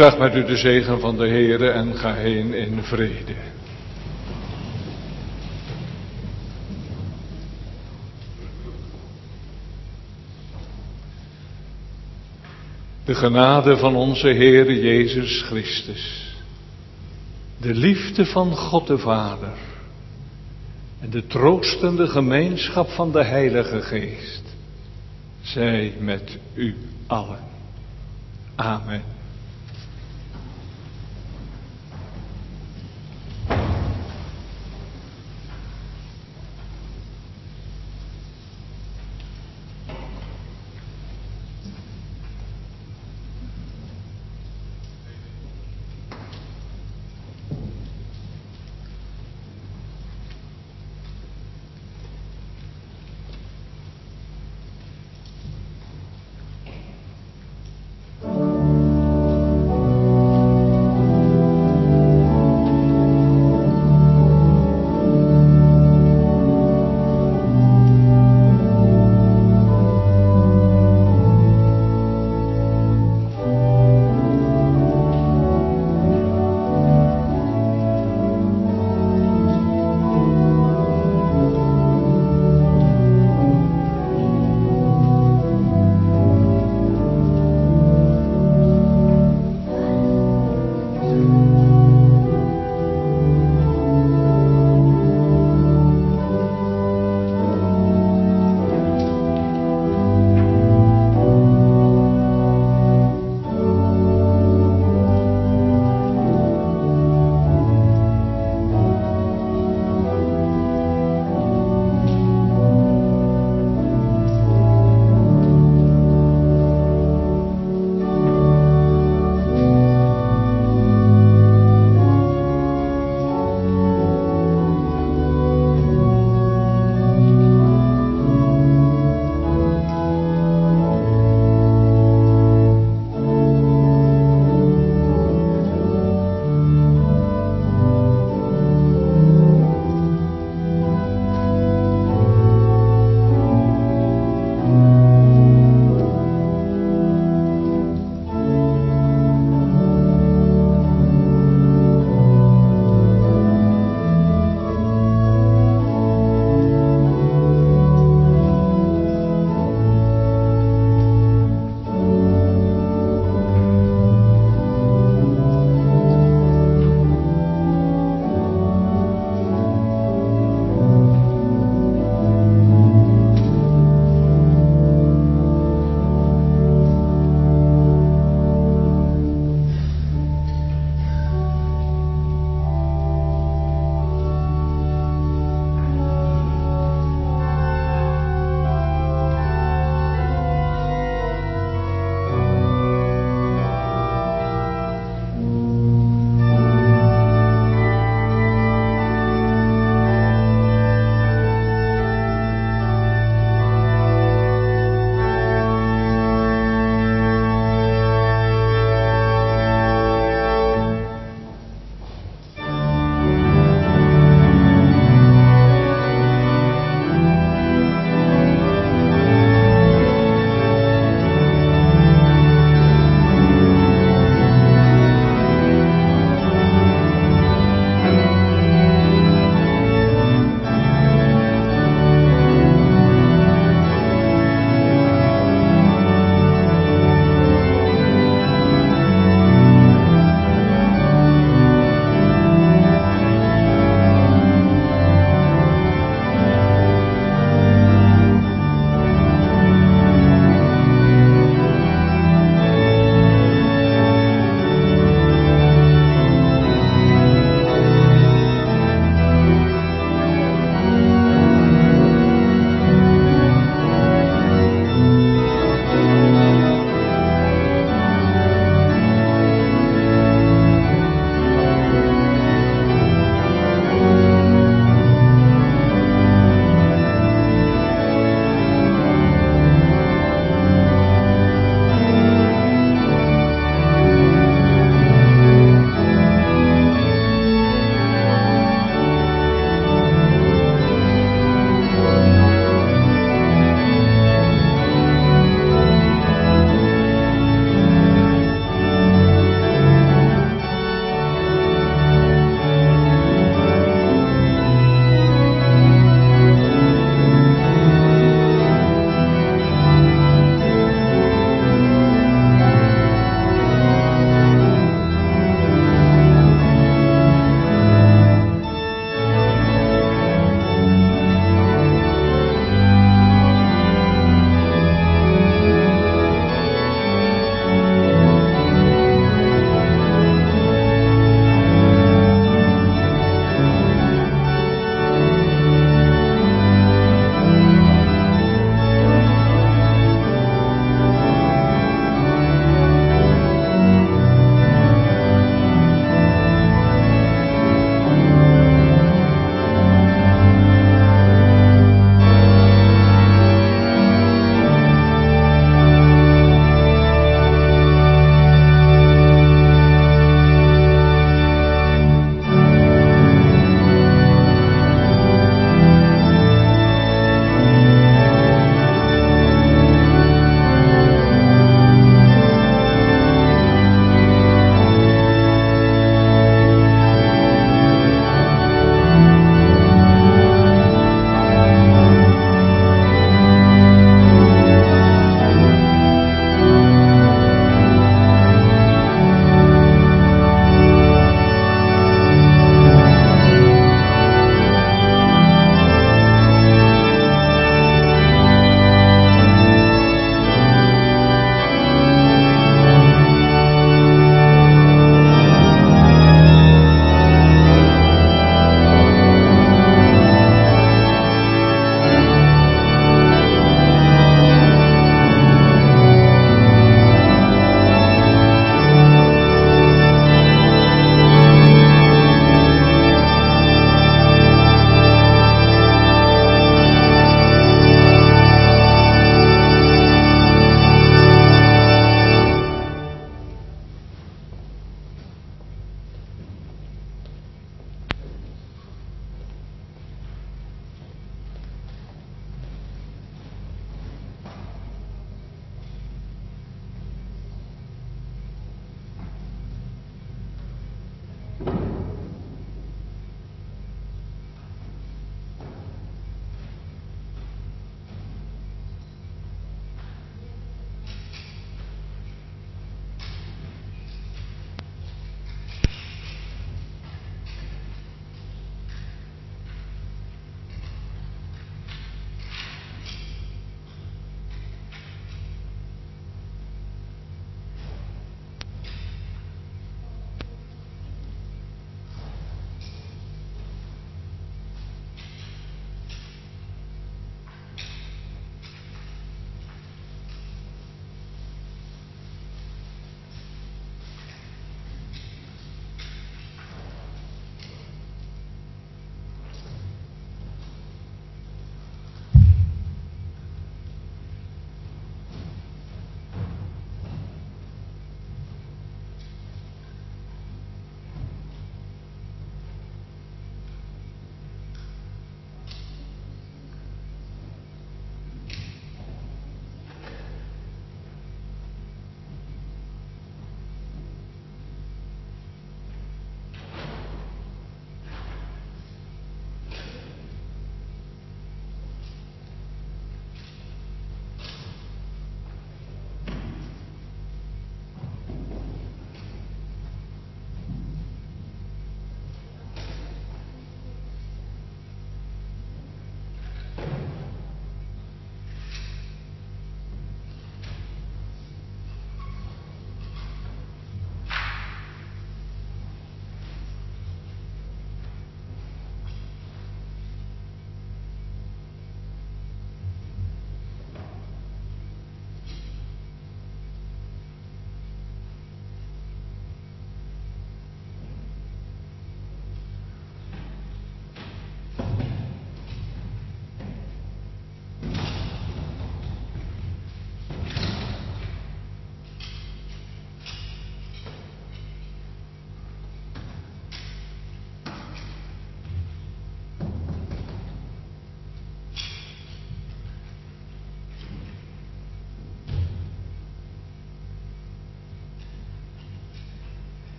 Draag met u de zegen van de Heere en ga heen in vrede. De genade van onze Heere Jezus Christus, de liefde van God de Vader en de troostende gemeenschap van de Heilige Geest, zij met u allen. Amen.